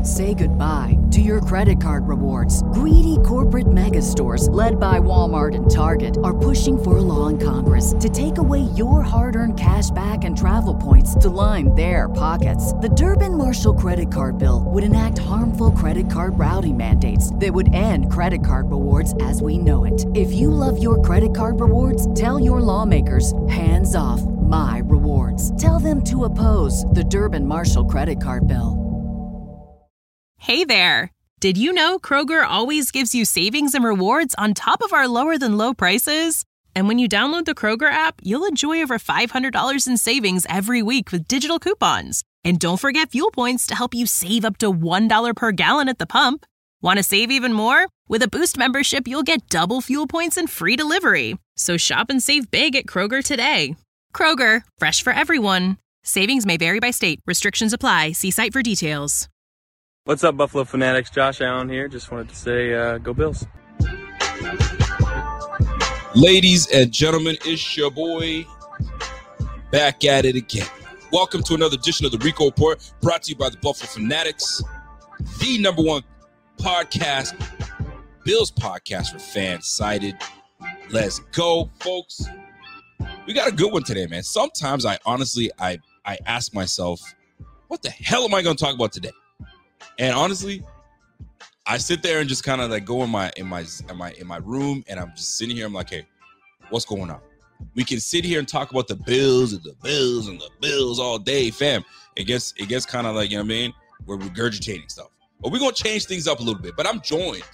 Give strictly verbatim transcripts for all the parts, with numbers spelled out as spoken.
Say goodbye to your credit card rewards. Greedy corporate mega stores, led by Walmart and Target, are pushing for a law in Congress to take away your hard-earned cash back and travel points to line their pockets. The Durbin-Marshall credit card bill would enact harmful credit card routing mandates that would end credit card rewards as we know it. If you love your credit card rewards, tell your lawmakers, hands off my rewards. Tell them to oppose the Durbin-Marshall credit card bill. Hey there! Did you know Kroger always gives you savings and rewards on top of our lower than low prices? And when you download the Kroger app, you'll enjoy over five hundred dollars in savings every week with digital coupons. And don't forget fuel points to help you save up to one dollar per gallon at the pump. Want to save even more? With a Boost membership, you'll get double fuel points and free delivery. So shop and save big at Kroger today. Kroger, fresh for everyone. Savings may vary by state. Restrictions apply. See site for details. What's up, Buffalo Fanatics? Josh Allen here. Just wanted to say, uh, go Bills. Ladies and gentlemen, it's your boy back at it again. Welcome to another edition of the Rico Report, brought to you by the Buffalo Fanatics, the number one podcast, Bills podcast for fan-sided. Let's go, folks. We got a good one today, man. Sometimes I honestly, I, I ask myself, what the hell am I going to talk about today? And honestly, I sit there and just kind of like go in my in my in my in my room, and I'm just sitting here. I'm like, hey, what's going on? We can sit here and talk about the Bills and the Bills and the Bills all day, fam. It gets it gets kind of like, you know what I mean? We're regurgitating stuff. But we're gonna change things up a little bit. But I'm joined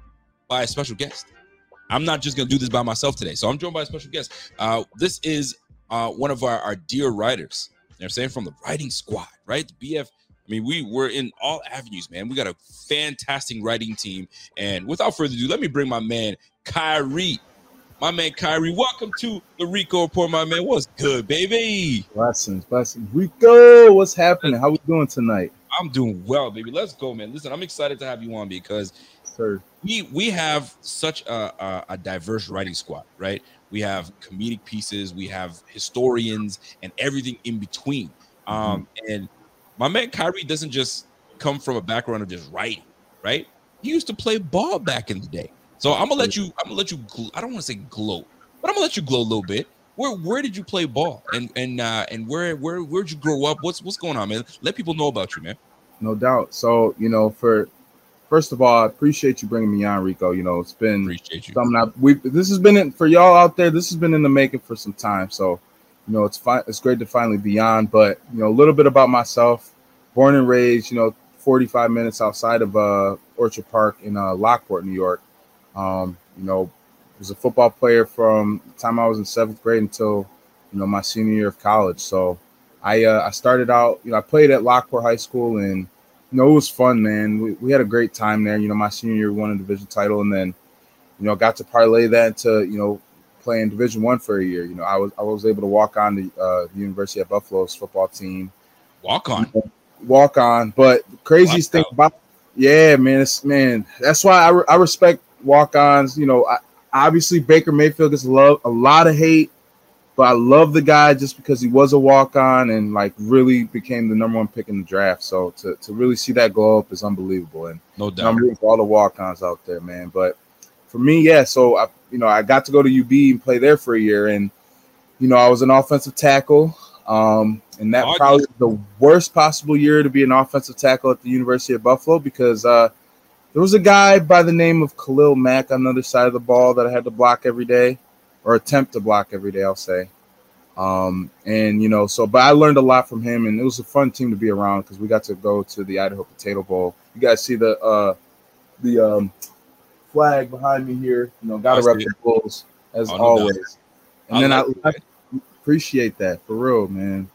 by a special guest. I'm not just gonna do this by myself today. So I'm joined by a special guest. Uh, this is uh, one of our, our dear writers. You know what I'm saying? From the writing squad, right? The B F. I mean, we were in all avenues, man. We got a fantastic writing team. And without further ado, let me bring my man, Kyrie. My man, Kyrie, welcome to the Rico Report, my man. What's good, baby? Blessings, blessings. Rico, what's happening? How we doing tonight? I'm doing well, baby. Let's go, man. Listen, I'm excited to have you on because Sir. we we have such a, a, a diverse writing squad, right? We have comedic pieces, we have historians, and everything in between. Um, mm-hmm. And my man Kyrie doesn't just come from a background of just writing, right? He used to play ball back in the day. So I'm gonna let you. I'm gonna let you. Gl- I don't want to say gloat, but I'm gonna let you glow a little bit. Where Where did you play ball, and and uh, and where where where'd you grow up? What's What's going on, man? Let people know about you, man. No doubt. So you know, for first of all, I appreciate you bringing me on, Rico. You know, it's been appreciate you. Something I, we this has been in, for y'all out there. This has been in the making for some time. So. You know, it's fine. It's great to finally be on, but, you know, a little bit about myself, born and raised, you know, forty-five minutes outside of uh, Orchard Park in uh, Lockport, New York. Um, you know, was a football player from the time I was in seventh grade until, you know, my senior year of college. So I uh, I started out, you know, I played at Lockport High School, and, you know, it was fun, man. We, we had a great time there. You know, my senior year, we won a division title, and then, you know, got to parlay that into, you know, playing Division One for a year. You know, I was I was able to walk on the uh, University of Buffalo's football team. Walk on, walk on. But the craziest thing about, yeah, man, it's, man, that's why I, re- I respect walk-ons. You know, I, obviously Baker Mayfield gets love a lot of hate, but I love the guy just because he was a walk-on and like really became the number one pick in the draft. So to to really see that go up is unbelievable. And no doubt, I'm rooting for all the walk-ons out there, man. But for me, yeah, so I. You know, I got to go to U B and play there for a year, and you know, I was an offensive tackle, um, and that oh, probably was the worst possible year to be an offensive tackle at the University of Buffalo because uh, there was a guy by the name of Khalil Mack on the other side of the ball that I had to block every day, or attempt to block every day, I'll say. Um, and you know, so but I learned a lot from him, and it was a fun team to be around because we got to go to the Idaho Potato Bowl. You guys see the uh, the um, flag behind me here, you know, gotta rep the Bulls as oh, no always. Doubt. And I then like I, I appreciate that for real, man.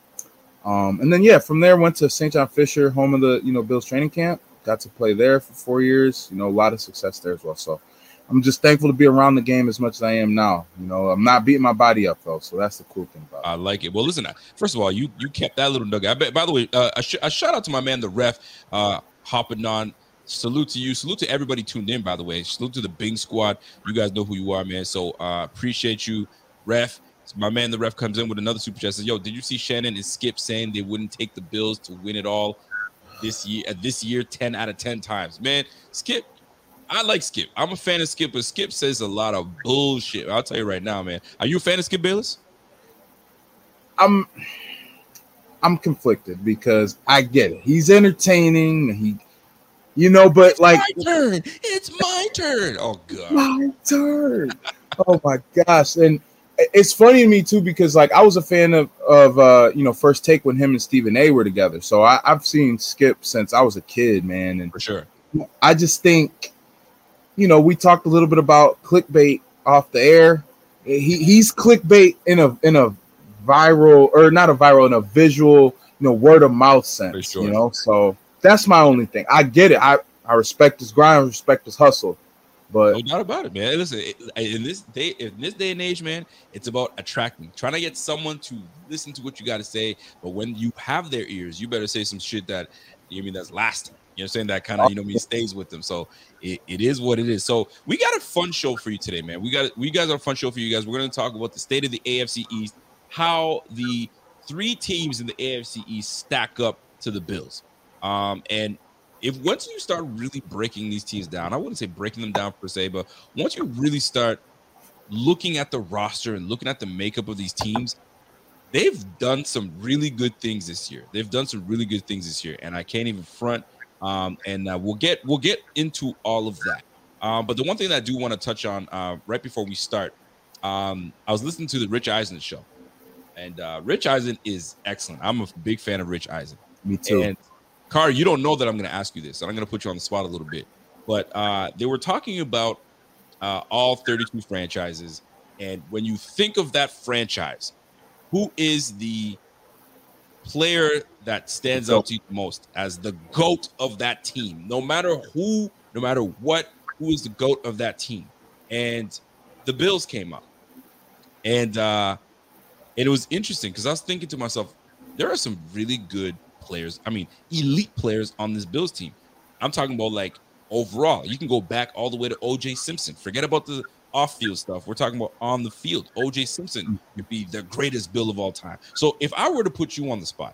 Um, and then yeah, from there went to Saint John Fisher, home of the you know Bills training camp. Got to play there for four years. You know, a lot of success there as well. So I'm just thankful to be around the game as much as I am now. You know, I'm not beating my body up though, so that's the cool thing about it. I like it. Well, listen, first of all, you you kept that little nugget. I bet. By the way, uh, a, sh- a shout out to my man, the ref, uh, hopping on. Salute to you. Salute to everybody tuned in, by the way. Salute to the Bing squad. You guys know who you are, man. So uh, appreciate you, ref. My man, the ref, comes in with another super chat. Says, yo, did you see Shannon and Skip saying they wouldn't take the Bills to win it all? this year. At this year, ten out of ten times. Man, Skip. I like Skip. I'm a fan of Skip, but Skip says a lot of bullshit. I'll tell you right now, man. Are you a fan of Skip Bayless? I'm I'm conflicted because I get it. He's entertaining. He, you know, but it's like my turn. It's my turn. Oh god. My turn. Oh my gosh. And it's funny to me too, because like I was a fan of of uh, you know, First Take when him and Stephen A were together. So I, I've seen Skip since I was a kid, man. And for sure. I just think, you know, we talked a little bit about clickbait off the air. He he's clickbait in a in a viral or not a viral in a visual, you know, word of mouth sense. Sure. You know, so that's my only thing. I get it. I I respect his grind, respect his hustle, but no doubt about it, man. Listen, in this day, in this day and age, man, it's about attracting, trying to get someone to listen to what you got to say. But when you have their ears, you better say some shit that you mean that's lasting. You know what I'm saying? That kind of, you know, me stays with them. So it, it is what it is. So we got a fun show for you today, man. We got we guys are a fun show for you guys. We're going to talk about the state of the A F C East, how the three teams in the A F C East stack up to the Bills. Um, and if once you start really breaking these teams down, I wouldn't say breaking them down per se, but once you really start looking at the roster and looking at the makeup of these teams, they've done some really good things this year. They've done some really good things this year, and I can't even front. Um, and uh, we'll get we'll get into all of that. Um, but the one thing that I do want to touch on uh, right before we start, um, I was listening to the Rich Eisen show, and uh, Rich Eisen is excellent. I'm a big fan of Rich Eisen. Me too. And Car, you don't know that I'm going to ask you this, and I'm going to put you on the spot a little bit. But uh, they were talking about uh, all thirty-two franchises, and when you think of that franchise, who is the player that stands out to you the most as the GOAT of that team? No matter who, no matter what, who is the GOAT of that team? And the Bills came up. And uh, and it was interesting because I was thinking to myself, there are some really good players. I mean, elite players on this Bills team. I'm talking about like overall. You can go back all the way to O J Simpson. Forget about the off-field stuff. We're talking about on the field. O J Simpson could be the greatest Bill of all time. So if I were to put you on the spot,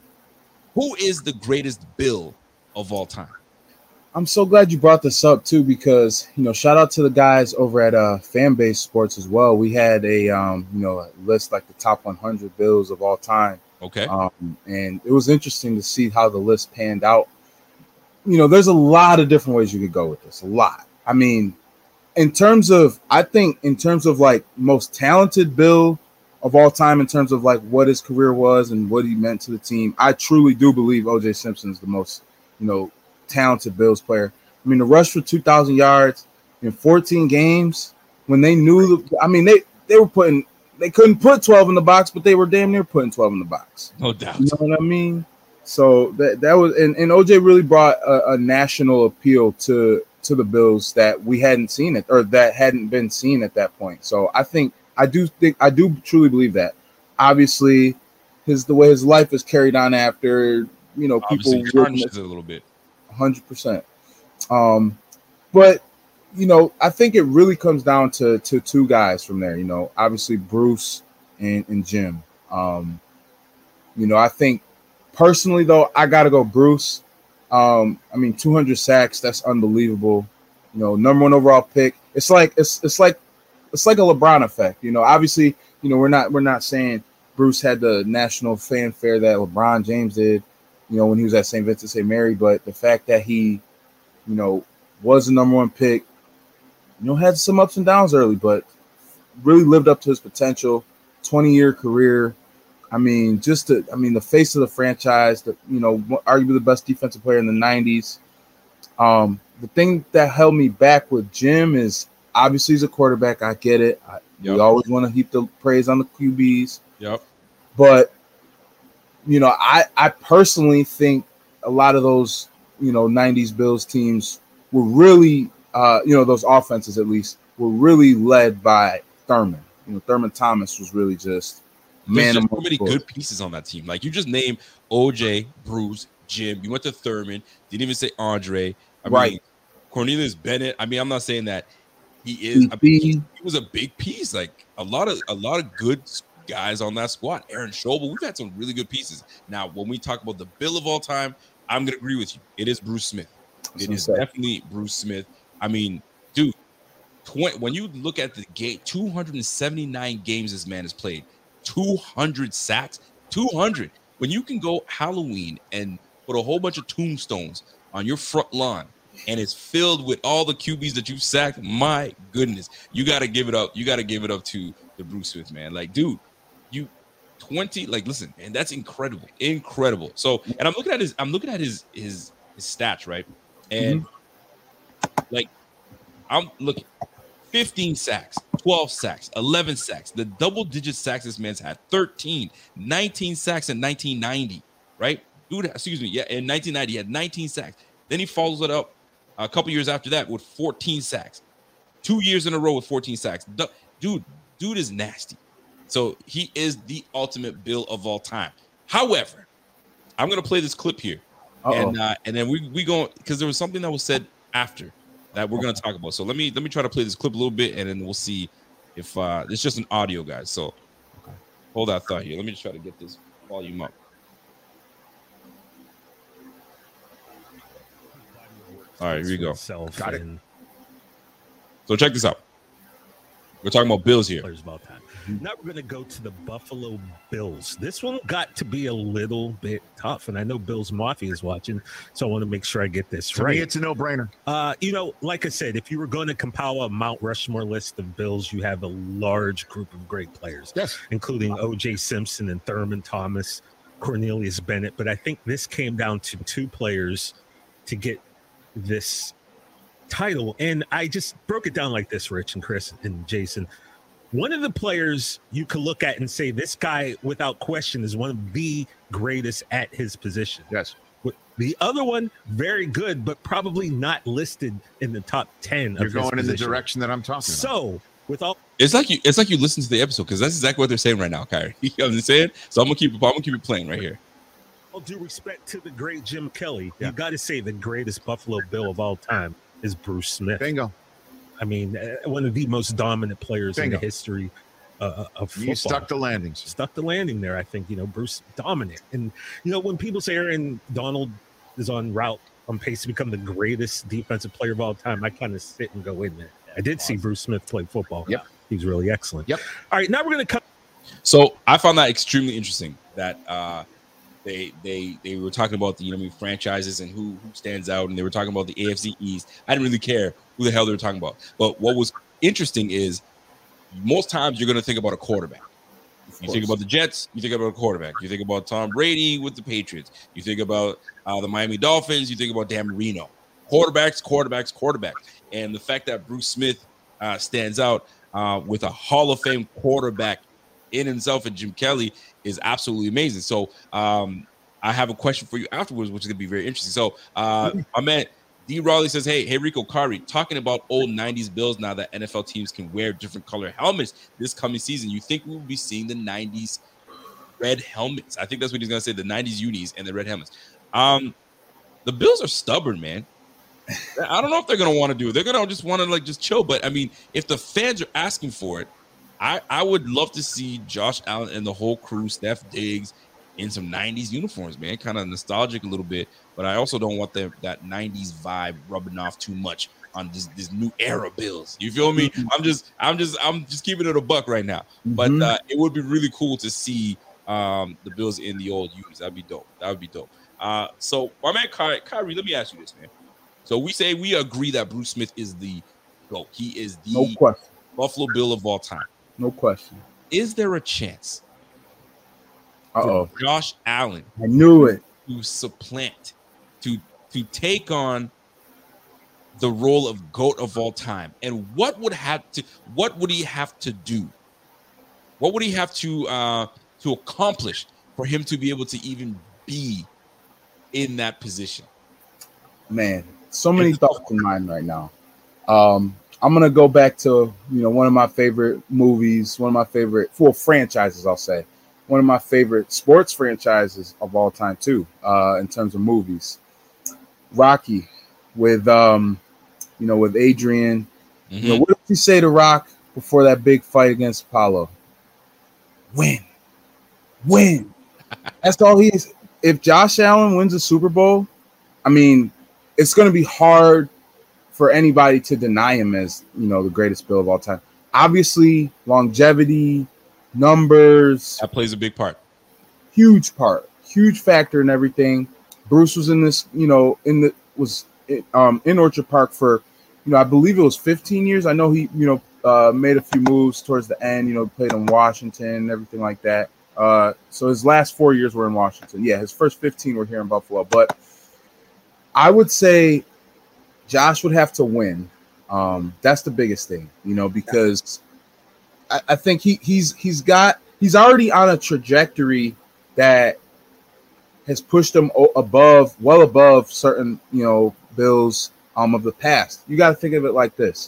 who is the greatest Bill of all time? I'm so glad you brought this up too, because, you know, shout out to the guys over at uh, Fanbase Sports as well. We had a, um, you know, a list like the top one hundred Bills of all time. Okay. Um, and it was interesting to see how the list panned out. You know, there's a lot of different ways you could go with this. A lot. I mean, in terms of, I think in terms of like most talented Bill of all time, in terms of like what his career was and what he meant to the team, I truly do believe O J Simpson is the most, you know, talented Bills player. I mean, the rush for two thousand yards in fourteen games when they knew, the, I mean, they, they were putting, they couldn't put twelve in the box, but they were damn near putting twelve in the box. No doubt. You know what I mean? So that, that was, and, and O J really brought a, a national appeal to, to the Bills that we hadn't seen it or that hadn't been seen at that point. So I think I do think I do truly believe that. Obviously, his the way his life is carried on after, you know, Obviously, people tarnishes it a little bit. one hundred percent. Um, but you know, I think it really comes down to to two guys from there. You know, obviously Bruce and, and Jim. Um, you know, I think personally though, I gotta go Bruce. Um, I mean, two hundred sacks, that's unbelievable. You know, number one overall pick. It's like it's it's like it's like a LeBron effect. You know, obviously, you know, we're not we're not saying Bruce had the national fanfare that LeBron James did, you know, when he was at Saint Vincent Saint Mary, but the fact that he, you know, was the number one pick, you know, had some ups and downs early, but really lived up to his potential. twenty-year career. I mean, just the, I mean, the face of the franchise, the, you know, arguably the best defensive player in the nineties. Um, the thing that held me back with Jim is obviously he's a quarterback. I get it. I, yep. We always want to heap the praise on the Q Bs. Yep. But, you know, I, I personally think a lot of those, you know, nineties Bills teams were really, uh, you know, those offenses at least were really led by Thurman. You know, Thurman Thomas was really just, man, there's so many good pieces on that team. Like you just named O J, Bruce, Jim. You went to Thurman. Didn't even say Andre. I right. mean, Cornelius Bennett. I mean, I'm not saying that he is. I mean, he, he was a big piece. Like a lot of a lot of good guys on that squad. Aaron Schobel. We've had some really good pieces. Now, when we talk about the Bill of all time, I'm gonna agree with you. It is Bruce Smith. It is say. definitely Bruce Smith. I mean, dude, twenty, when you look at the game, two hundred seventy-nine games this man has played, two hundred sacks, two hundred. When you can go Halloween and put a whole bunch of tombstones on your front lawn, and it's filled with all the Q Bs that you sacked, my goodness, you got to give it up. You got to give it up to the Bruce Smith, man. Like, dude, you twenty, like, listen, man, that's incredible, incredible. So, and I'm looking at his, I'm looking at his his his stats, right? And mm-hmm. like, I'm looking, fifteen sacks, twelve sacks, eleven sacks. The double-digit sacks this man's had, thirteen, nineteen sacks in nineteen ninety, right? Dude, excuse me, yeah, in nineteen ninety, he had nineteen sacks. Then he follows it up a couple years after that with fourteen sacks. Two years in a row with fourteen sacks. Dude, dude is nasty. So he is the ultimate Bill of all time. However, I'm gonna play this clip here, Uh-oh. and uh, and then we we go because there was something that was said after that we're gonna talk about. So let me let me try to play this clip a little bit, and then we'll see if uh, it's just an audio, guys. So okay. Hold that thought here. Let me just try to get this volume up. All right, here we go. Got it. So check this out. We're talking about Bills here. Players about time. Now we're going to go to the Buffalo Bills. This one got to be a little bit tough, and I know Bills Mafia is watching, so I want to make sure I get this to right. Me, it's a no-brainer. Uh, you know, like I said, if you were going to compile a Mount Rushmore list of Bills, you have a large group of great players, yes, including O J Simpson and Thurman Thomas, Cornelius Bennett. But I think this came down to two players to get this title, and I just broke it down like this, Rich and Chris and Jason. One of the players you could look at and say this guy, without question, is one of the greatest at his position. Yes. The other one, very good, but probably not listed in the top ten. You're of going his in position. the direction that I'm talking so, about. So, with all, it's like you, it's like you listen to the episode because that's exactly what they're saying right now, Kyrie. You know what I'm saying? So I'm gonna keep, I'm gonna keep it playing right here. All due respect to the great Jim Kelly, yeah. You got to say the greatest Buffalo Bill of all time is Bruce Smith. Bingo. I mean, uh, one of the most dominant players Bingo. in the history uh, of football. You stuck the landings. Stuck the landing there, I think. You know, Bruce, dominant. And, you know, when people say Aaron Donald is on route, on pace to become the greatest defensive player of all time, I kind of sit and go in there. I did see Bruce Smith play football. Yep. He was really excellent. Yep. All right, now we're going to come. So I found that extremely interesting that uh, they they they were talking about the you know I mean, franchises and who who stands out, and they were talking about the A F C East. I didn't really care who the hell they were talking about. But what was interesting is most times you're going to think about a quarterback. You think about the Jets, you think about a quarterback. You think about Tom Brady with the Patriots. You think about uh, the Miami Dolphins. You think about Dan Marino. Quarterbacks, quarterbacks, quarterbacks. And the fact that Bruce Smith uh, stands out uh, with a Hall of Fame quarterback in himself and Jim Kelly is absolutely amazing. So um, I have a question for you afterwards, which is going to be very interesting. So uh, my man D. Raleigh says, hey, hey, Rico, Kari, talking about old nineties Bills now that N F L teams can wear different color helmets this coming season. You think we will be seeing the nineties red helmets? I think that's what he's going to say, the nineties unis and the red helmets. Um, the Bills are stubborn, man. I don't know if they're going to want to do it. They're going to just want to, like, just chill. But, I mean, if the fans are asking for it, I, I would love to see Josh Allen and the whole crew, Steph Diggs, in some nineties uniforms, man. Kind of nostalgic a little bit. But I also don't want the, that nineties vibe rubbing off too much on this, this new era Bills. You feel me? I'm just I'm just, I'm just keeping it a buck right now. But uh, it would be really cool to see um, the Bills in the old unis. That'd be dope. That would be dope. Uh, so, my man, Kyrie, Kyrie, let me ask you this, man. So we say we agree that Bruce Smith is the GOAT. He is the no question. Buffalo Bill of all time. No question. Is there a chance Uh-oh. for Josh Allen I knew it. to supplant, to to take on the role of GOAT of all time? And what would have to what would he have to do? What would he have to uh, to accomplish for him to be able to even be in that position? Man, so many thoughts in mind right now. Um, I'm gonna go back to you know one of my favorite movies, one of my favorite four franchises, I'll say. One of my favorite sports franchises of all time, too, uh, in terms of movies. Rocky with, um, you know, with Adrian. Mm-hmm. You know, what did he say to Rock before that big fight against Apollo? Win. Win. That's all he is. If Josh Allen wins a Super Bowl, I mean, it's going to be hard for anybody to deny him as, you know, the greatest Bill of all time. Obviously, longevity, numbers. That plays a big part. Huge part. Huge factor in everything. Bruce was in this, you know, in the was um, in Orchard Park for, you know, I believe it was fifteen years. I know he, you know, uh, made a few moves towards the end, you know, played in Washington and everything like that. Uh, so his last four years were in Washington. Yeah, his first fifteen were here in Buffalo. But I would say Josh would have to win. Um, that's the biggest thing, you know, because I, I think he he's he's got he's already on a trajectory that has pushed him above, well above certain, you know, Bills um, of the past. You got to think of it like this.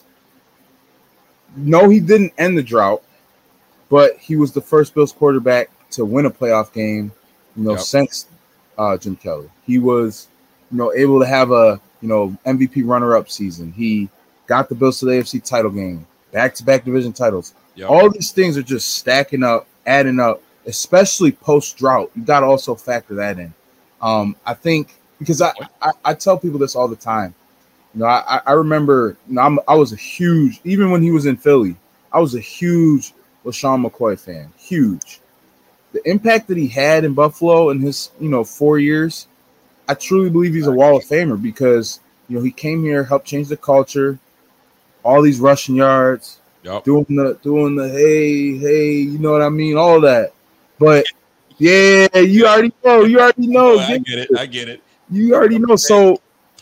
No, he didn't end the drought, but he was the first Bills quarterback to win a playoff game, you know, yep. since uh, Jim Kelly. He was, you know, able to have a, you know, M V P runner-up season. He got the Bills to the A F C title game, back-to-back division titles. Yep. All these things are just stacking up, adding up, especially post-drought. You got to also factor that in. Um, I think because I, I, I tell people this all the time. You know, I, I remember, you know, I'm, I was a huge, even when he was in Philly, I was a huge LaShawn McCoy fan. Huge. The impact that he had in Buffalo in his, you know, four years, I truly believe he's a Wall of Famer because, you know, he came here, helped change the culture, all these rushing yards, yep. doing the, doing the, hey, hey, you know what I mean? All that. But yeah, you already know. You already know. Oh, I get it. I get it. You already know. So,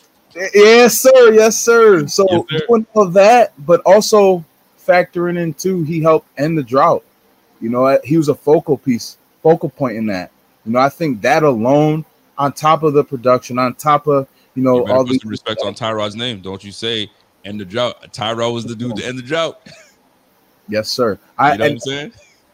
yes, sir. Yes, sir. So, yes, sir. Doing all that, but also factoring in too, he helped end the drought. You know, he was a focal piece, focal point in that. You know, I think that alone, on top of the production, on top of, you know, you all put the some respect on Tyrod's name. Don't you say end the drought. Tyrod was the dude to end the drought. Yes, sir. I, you know what I'm saying?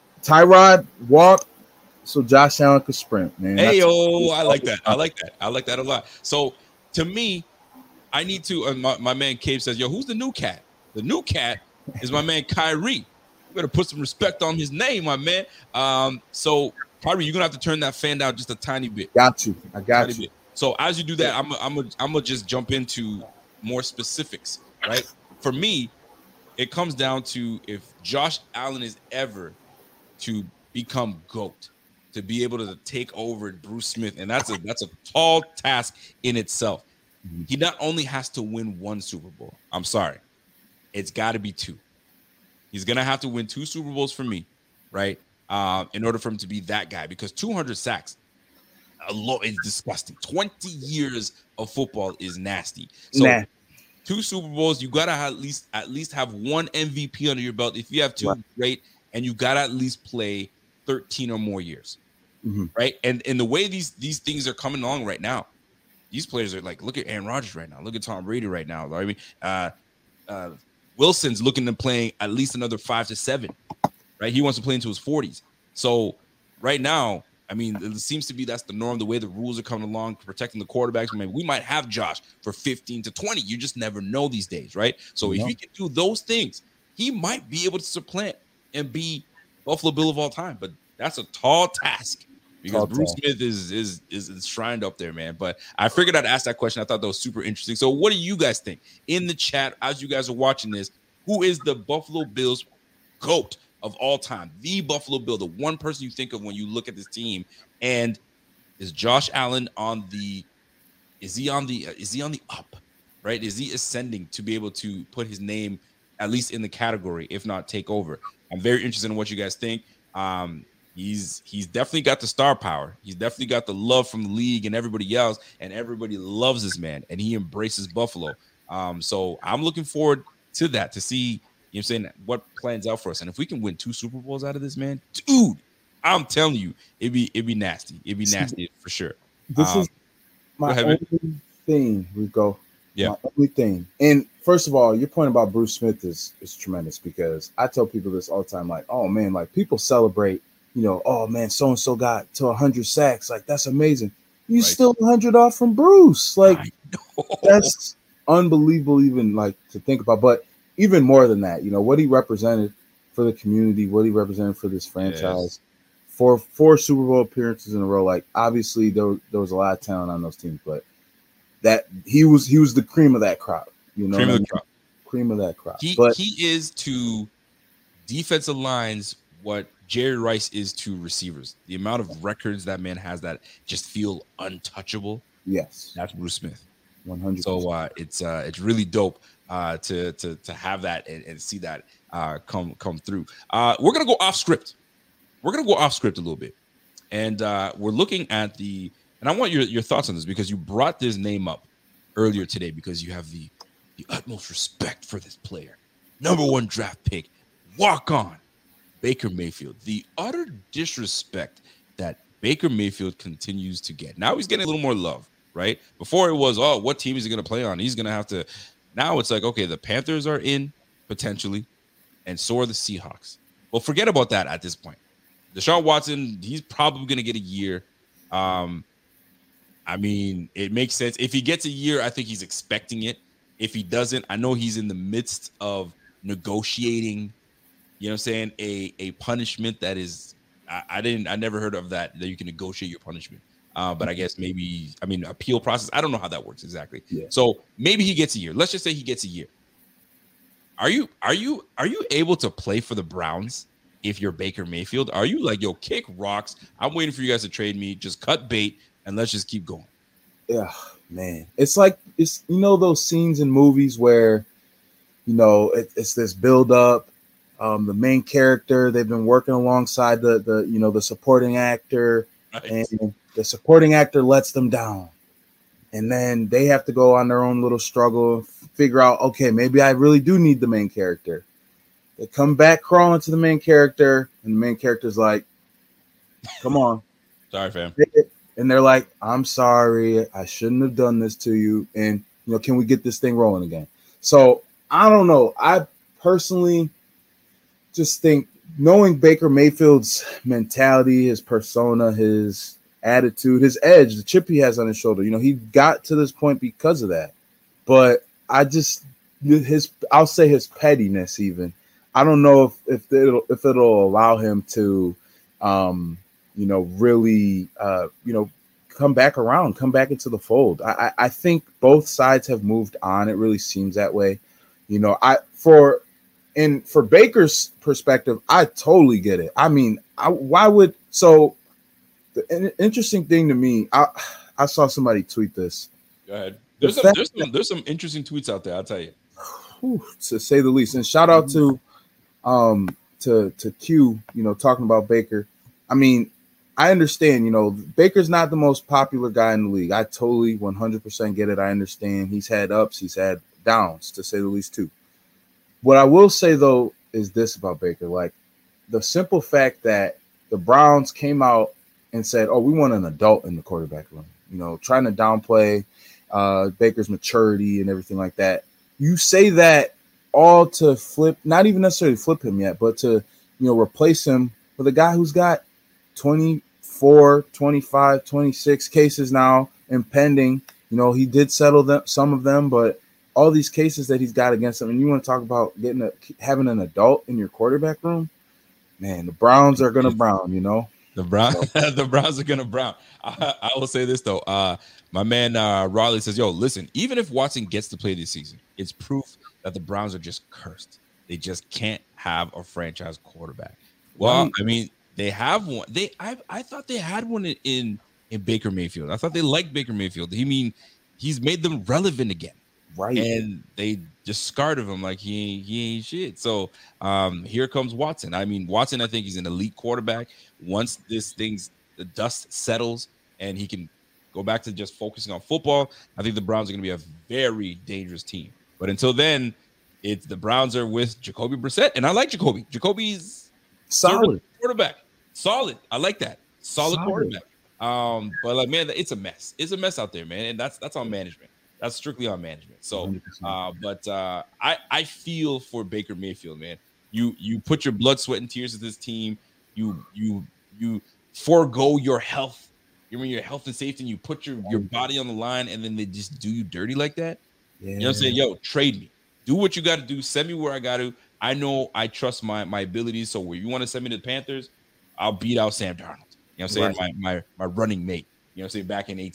Tyrod walked so Josh Allen could sprint, man. Hey, yo, I like that. I like that. I like that a lot. So, to me, I need to, uh, my, my man Cave says, yo, who's the new cat? The new cat is my man Kyrie. You better put some respect on his name, my man. Um, so, Kyrie, you're going to have to turn that fan down just a tiny bit. Got you. I got you. Bit. So, as you do that, I'm I'm I'm going to just jump into more specifics, right? For me, it comes down to if Josh Allen is ever to become GOAT, to be able to take over Bruce Smith, and that's a that's a tall task in itself. Mm-hmm. He not only has to win one Super Bowl. I'm sorry, it's got to be two. He's gonna have to win two Super Bowls for me, right? Um, in order for him to be that guy, because two hundred sacks, a lot is disgusting. twenty years of football is nasty. So nah. two Super Bowls, you gotta at least at least have one M V P under your belt. If you have two, right. great, and you gotta at least play thirteen or more years. Mm-hmm. Right. And and the way these these things are coming along right now, these players are like, look at Aaron Rodgers right now. Look at Tom Brady right now. I mean, uh, uh, Wilson's looking to playing at least another five to seven. Right. He wants to play into his forties. So right now, I mean, it seems to be that's the norm, the way the rules are coming along, protecting the quarterbacks. I mean, we might have Josh for fifteen to twenty. You just never know these days. Right. So yeah. if he can do those things, he might be able to supplant and be Buffalo Bill of all time. But that's a tall task. Because Bruce Smith is, is is is enshrined up there, man. But I figured I'd ask that question. I thought that was super interesting. So what do you guys think? In the chat, as you guys are watching this, who is the Buffalo Bills GOAT of all time? The Buffalo Bill, the one person you think of when you look at this team. And is Josh Allen on the is he on the is he on the up? Right? Is he ascending to be able to put his name at least in the category, if not take over? I'm very interested in what you guys think. Um He's he's definitely got the star power. He's definitely got the love from the league and everybody else, and everybody loves this man, and he embraces Buffalo. Um, so I'm looking forward to that, to see, you know what I'm saying, what plans out for us. And if we can win two Super Bowls out of this, man, dude, I'm telling you, it'd be it'd be nasty. It'd be nasty for sure. This um, is my ahead, only man. thing, Rico. Yeah. My only thing. And first of all, your point about Bruce Smith is is tremendous, because I tell people this all the time, like, oh man, like people celebrate, you know, oh man, so and so got to one hundred sacks. Like, that's amazing. You right. still one hundred off from Bruce. Like, that's unbelievable, even like to think about. But even more than that, you know, what he represented for the community, what he represented for this franchise, yes. for four Super Bowl appearances in a row. Like, obviously, there, there was a lot of talent on those teams, but that he was he was the cream of that crop. You know, cream of the I mean? crop. Cream of that crop. He but he is to defensive lines what Jerry Rice is to receivers. The amount of records that man has that just feel untouchable. Yes, that's Bruce Smith. one hundred. So uh, it's uh, it's really dope uh, to to to have that and, and see that uh, come come through. Uh, we're gonna go off script. We're gonna go off script a little bit, and uh, we're looking at the. And I want your your thoughts on this because you brought this name up earlier today because you have the the utmost respect for this player, number one draft pick, walk on, Baker Mayfield. The utter disrespect that Baker Mayfield continues to get. Now he's getting a little more love, right? Before it was, oh, what team is he going to play on? He's going to have to. Now it's like, okay, the Panthers are in potentially, and so are the Seahawks. Well, forget about that at this point. Deshaun Watson, he's probably going to get a year. Um, I mean, it makes sense. If he gets a year, I think he's expecting it. If he doesn't, I know he's in the midst of negotiating, you know what I'm saying, a, a punishment that is, I, I didn't, I never heard of that, that you can negotiate your punishment. Uh, but I guess maybe, I mean, appeal process. I don't know how that works exactly. Yeah. So maybe he gets a year. Let's just say he gets a year. Are you, are you, are you able to play for the Browns if you're Baker Mayfield? Are you like, yo, kick rocks. I'm waiting for you guys to trade me. Just cut bait and let's just keep going. Yeah, man. It's like, it's, you know, those scenes in movies where, you know, it, it's this build up. Um, the main character, they've been working alongside the, the, you know, the supporting actor, right. And the supporting actor lets them down. And then they have to go on their own little struggle, figure out, okay, maybe I really do need the main character. They come back crawling to the main character, and the main character's like, come on. Sorry, fam. And they're like, I'm sorry, I shouldn't have done this to you. And, you know, can we get this thing rolling again? So I don't know. I personally just think knowing Baker Mayfield's mentality, his persona, his attitude, his edge, the chip he has on his shoulder, you know, he got to this point because of that. But I just, his, I'll say his pettiness even. I don't know if, if it'll, if it'll allow him to, um, you know, really, uh, you know, come back around, come back into the fold. I, I, I think both sides have moved on. It really seems that way. You know, I, for, and for Baker's perspective, I totally get it. I mean, I, why would, so the interesting thing to me, I, I saw somebody tweet this. Go ahead. There's, some, there's, some, there's some interesting tweets out there, I'll tell you. Whew, to say the least. And shout out to, um, to, to Q, you know, talking about Baker. I mean, I understand, you know, Baker's not the most popular guy in the league. I totally one hundred percent get it. I understand. He's had ups, he's had downs, to say the least, too. What I will say, though, is this about Baker. Like, the simple fact that the Browns came out and said, oh, we want an adult in the quarterback room, you know, trying to downplay uh, Baker's maturity and everything like that. You say that all to flip, not even necessarily flip him yet, but to, you know, replace him with a guy who's got twenty-four, twenty-five, twenty-six cases now impending. You know, he did settle them, some of them, but all these cases that he's got against him, and you want to talk about getting a, having an adult in your quarterback room, man, the Browns are going to brown, you know. The Browns, the Browns are going to brown. I, I will say this, though. Uh, my man uh, Raleigh says, yo, listen, even if Watson gets to play this season, it's proof that the Browns are just cursed. They just can't have a franchise quarterback. Well, I mean, they have one. They, I, I thought they had one in, in in Baker Mayfield. I thought they liked Baker Mayfield. He mean, he's made them relevant again. Right. And they discarded him like he ain't, he ain't shit. So um, here comes Watson. I mean, Watson, I think he's an elite quarterback. Once this thing's, the dust settles and he can go back to just focusing on football, I think the Browns are going to be a very dangerous team. But until then, it's the Browns are with Jacoby Brissett. And I like Jacoby. Jacoby's solid quarterback. Solid. I like that. Solid, solid. quarterback. Um, but like, man, it's a mess. It's a mess out there, man. And that's that's on management. That's strictly on management. So, uh, but uh, I I feel for Baker Mayfield, man. You you put your blood, sweat, and tears into this team. You you you forego your health. You mean your health and safety, and you put your, your body on the line, and then they just do you dirty like that. Yeah. You know what I'm saying? Yo, trade me. Do what you got to do. Send me where I got to. I know I trust my my abilities. So where you want to send me to the Panthers, I'll beat out Sam Darnold. You know what I'm saying? Right. My my my running mate. You know what I'm saying? Back in eighteen.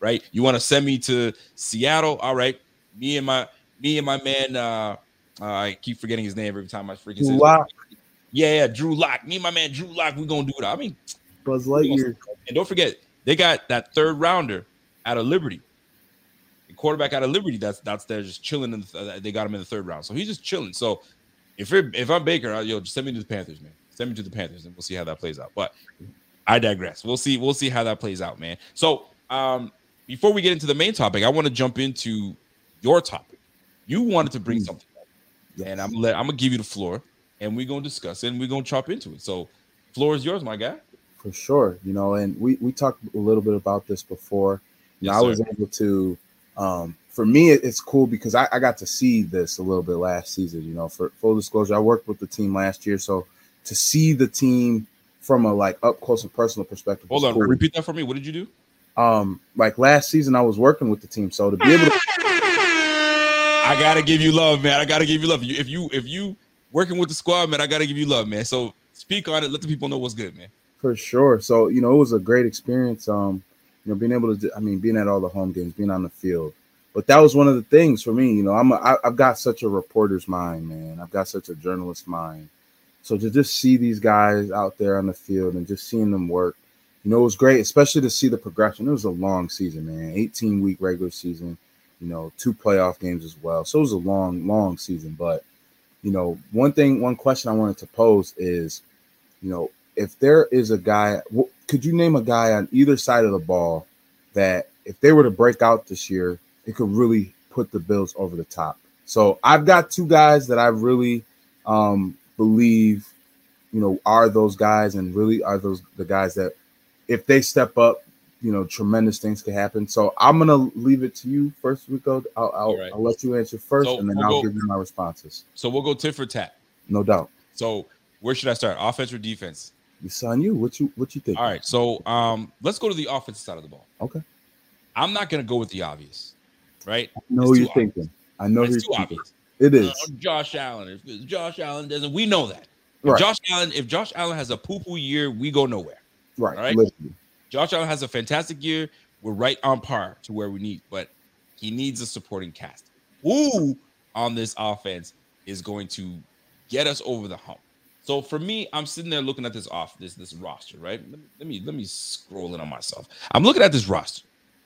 right? You want to send me to Seattle? All right. Me and my me and my man, uh, uh, I keep forgetting his name every time I freaking say Lock. Yeah, yeah, Drew Lock. Me and my man Drew Lock, we're gonna do it. I mean, Buzz Lightyear. And don't forget, they got that third rounder out of Liberty. The quarterback out of Liberty, that's that's there just chilling. In the, uh, they got him in the third round, so he's just chilling. So if you're, if I'm Baker, I'll, yo, just send me to the Panthers, man. Send me to the Panthers, and we'll see how that plays out. But I digress. We'll see. We'll see how that plays out, man. So um, before we get into the main topic, I want to jump into your topic. You wanted to bring something up, yes. and I'm let, I'm gonna give you the floor, and we're gonna discuss it, and we're gonna chop into it. So, floor is yours, my guy. For sure, you know, and we we talked a little bit about this before. You Yes, know, I was sir. able to. Um, for me, it, it's cool because I, I got to see this a little bit last season. You know, for full disclosure, I worked with the team last year, so to see the team from a like up close and personal perspective. Hold was on, cool. repeat that for me. What did you do? Um, like last season, I was working with the team, so to be able to. I gotta give you love, man. I gotta give you love. You- If you if you working with the squad, man, I gotta give you love, man. So speak on it. Let the people know what's good, man. For sure. So, you know, it was a great experience. Um, you know, being able to, do, I mean, being at all the home games, being on the field. But that was one of the things for me. You know, I'm a, I, I've got such a reporter's mind, man. I've got such a journalist mind. So to just see these guys out there on the field and just seeing them work, you know, it was great, especially to see the progression. It was a long season, man. eighteen week regular season, you know, two playoff games as well. So it was a long, long season. But, you know, one thing, one question I wanted to pose is, you know, if there is a guy, could you name a guy on either side of the ball that if they were to break out this year, it could really put the Bills over the top? So I've got two guys that I really um, believe, you know, are those guys and really are those the guys that if they step up, you know, tremendous things could happen. So I'm going to leave it to you first, Rico. I'll, I'll, right. I'll let you answer first, So and then we'll I'll go- give you my responses. So we'll go tit for tat. No doubt. So where should I start? Offense or defense? It's on you. What you what you think? All right. So um, let's go to the offensive side of the ball. Okay. I'm not gonna go with the obvious, right? I know It's who too you're obvious. thinking. I know who It's you're too thinking. obvious. It is. Uh, Josh Allen. If if Josh Allen doesn't, we know that. If Right. Josh Allen, if Josh Allen has a poo-poo year, we go nowhere. Right. all right. Listen. Josh Allen has a fantastic year. We're right on par to where we need, but he needs a supporting cast. Who on this offense is going to get us over the hump? So for me, I'm sitting there looking at this off this this roster, right? Let me let me, let me scroll in on myself. I'm looking at this roster,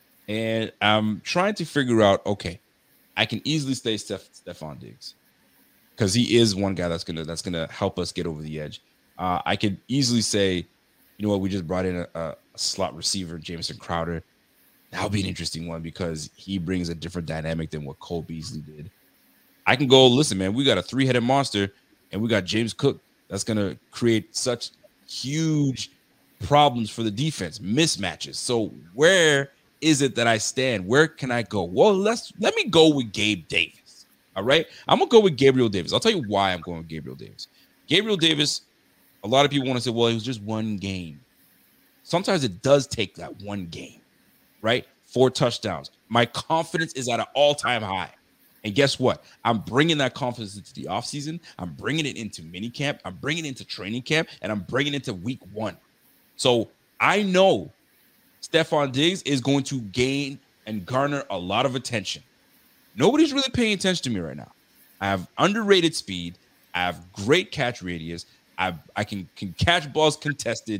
and I'm trying to figure out. Okay, I can easily stay Steph Stephon Diggs because he is one guy that's gonna that's gonna help us get over the edge. Uh, I could easily say, you know what, we just brought in a, a slot receiver, Jameson Crowder. That'll be an interesting one because he brings a different dynamic than what Cole Beasley did. I can go, listen, man, we got a three-headed monster, and we got James Cook. That's going to create such huge problems for the defense, mismatches. So where is it that I stand? Where can I go? Well, let's let me go with Gabe Davis. All right. I'm going to go with Gabriel Davis. I'll tell you why I'm going with Gabriel Davis. Gabriel Davis, a lot of people want to say, well, it was just one game. Sometimes it does take that one game, right? Four touchdowns. My confidence is at an all-time high. And guess what? I'm bringing that confidence into the offseason. I'm bringing it into minicamp. I'm bringing it into training camp. And I'm bringing it into week one. So I know Stephon Diggs is going to gain and garner a lot of attention. Nobody's really paying attention to me right now. I have underrated speed. I have great catch radius. I I can, can catch balls contested.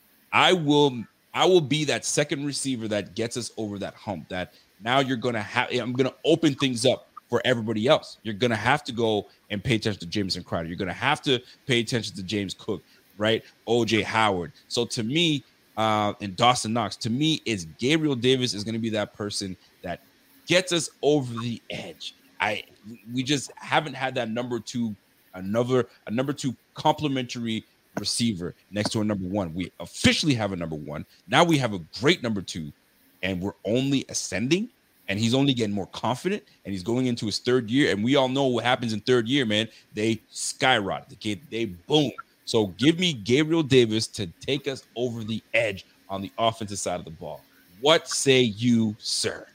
I will I will be that second receiver that gets us over that hump. That now you're going to have, I'm going to open things up for everybody else. You're going to have to go and pay attention to Jameson Crowder. You're going to have to pay attention to James Cook, right? O J Howard. So to me, uh, and Dawson Knox, to me, is Gabriel Davis is going to be that person that gets us over the edge. I we just haven't had that number two, another a number two complementary receiver next to a number one. We officially have a number one. Now we have a great number two, and we're only ascending. And he's only getting more confident, and he's going into his third year. And we all know what happens in third year, man. They skyrocket. They, they boom. So give me Gabriel Davis to take us over the edge on the offensive side of the ball. What say you, sir?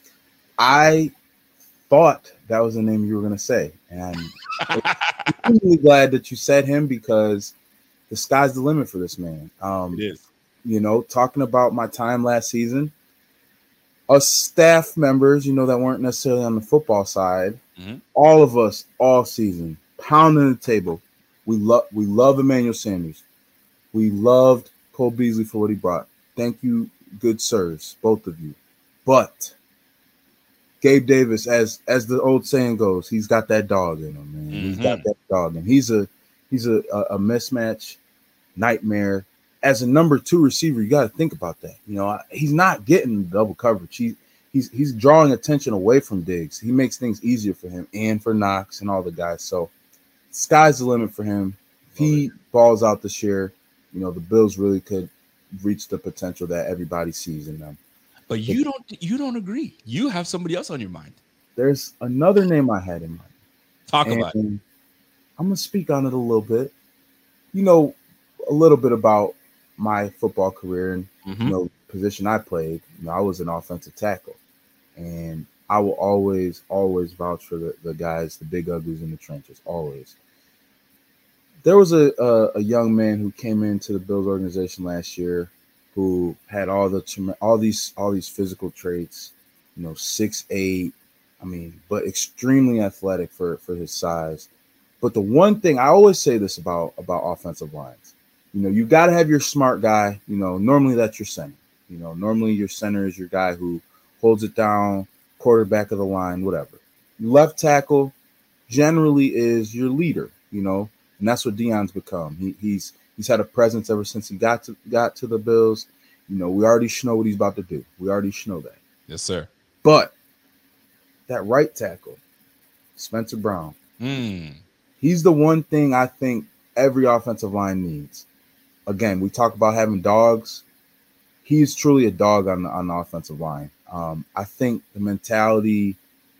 I thought that was the name you were going to say. And I'm really glad that you said him because the sky's the limit for this man. Um, It is. You know, talking about my time last season, us staff members, you know, that weren't necessarily on the football side, mm-hmm. all of us all season pounding the table. We love we love Emmanuel Sanders. We loved Cole Beasley for what he brought. Thank you, good sirs, both of you. But Gabe Davis, as as the old saying goes, he's got that dog in him, man. Mm-hmm. He's got that dog, and he's a he's a, a, a mismatch nightmare. As a number two receiver, you got to think about that. You know, he's not getting double coverage. He, he's he's drawing attention away from Diggs. He makes things easier for him and for Knox and all the guys. So, sky's the limit for him. If he balls out this year, you know, the Bills really could reach the potential that everybody sees in them. But you don't you don't agree. You have somebody else on your mind. There's another name I had in mind. Talk and about it. I'm gonna speak on it a little bit. You know, a little bit about my football career and Mm-hmm. you know position I played. You know, I was an offensive tackle, and I will always, always vouch for the, the guys, the big uglies in the trenches. Always. There was a, a a young man who came into the Bills organization last year who had all the all these all these physical traits. You know, six eight. I mean, but extremely athletic for for his size. But the one thing I always say this about about offensive lines. You know, you got to have your smart guy. You know, normally that's your center. You know, normally your center is your guy who holds it down, quarterback of the line, whatever. Left tackle generally is your leader, you know, and that's what Deion's become. He, he's he's had a presence ever since he got to got to the Bills. You know, we already know what he's about to do. We already know that. Yes, sir. But that right tackle, Spencer Brown, Mm. he's the one thing I think every offensive line needs. Again, we talk about having dogs. He's truly a dog on the, on the offensive line. Um, I think the mentality,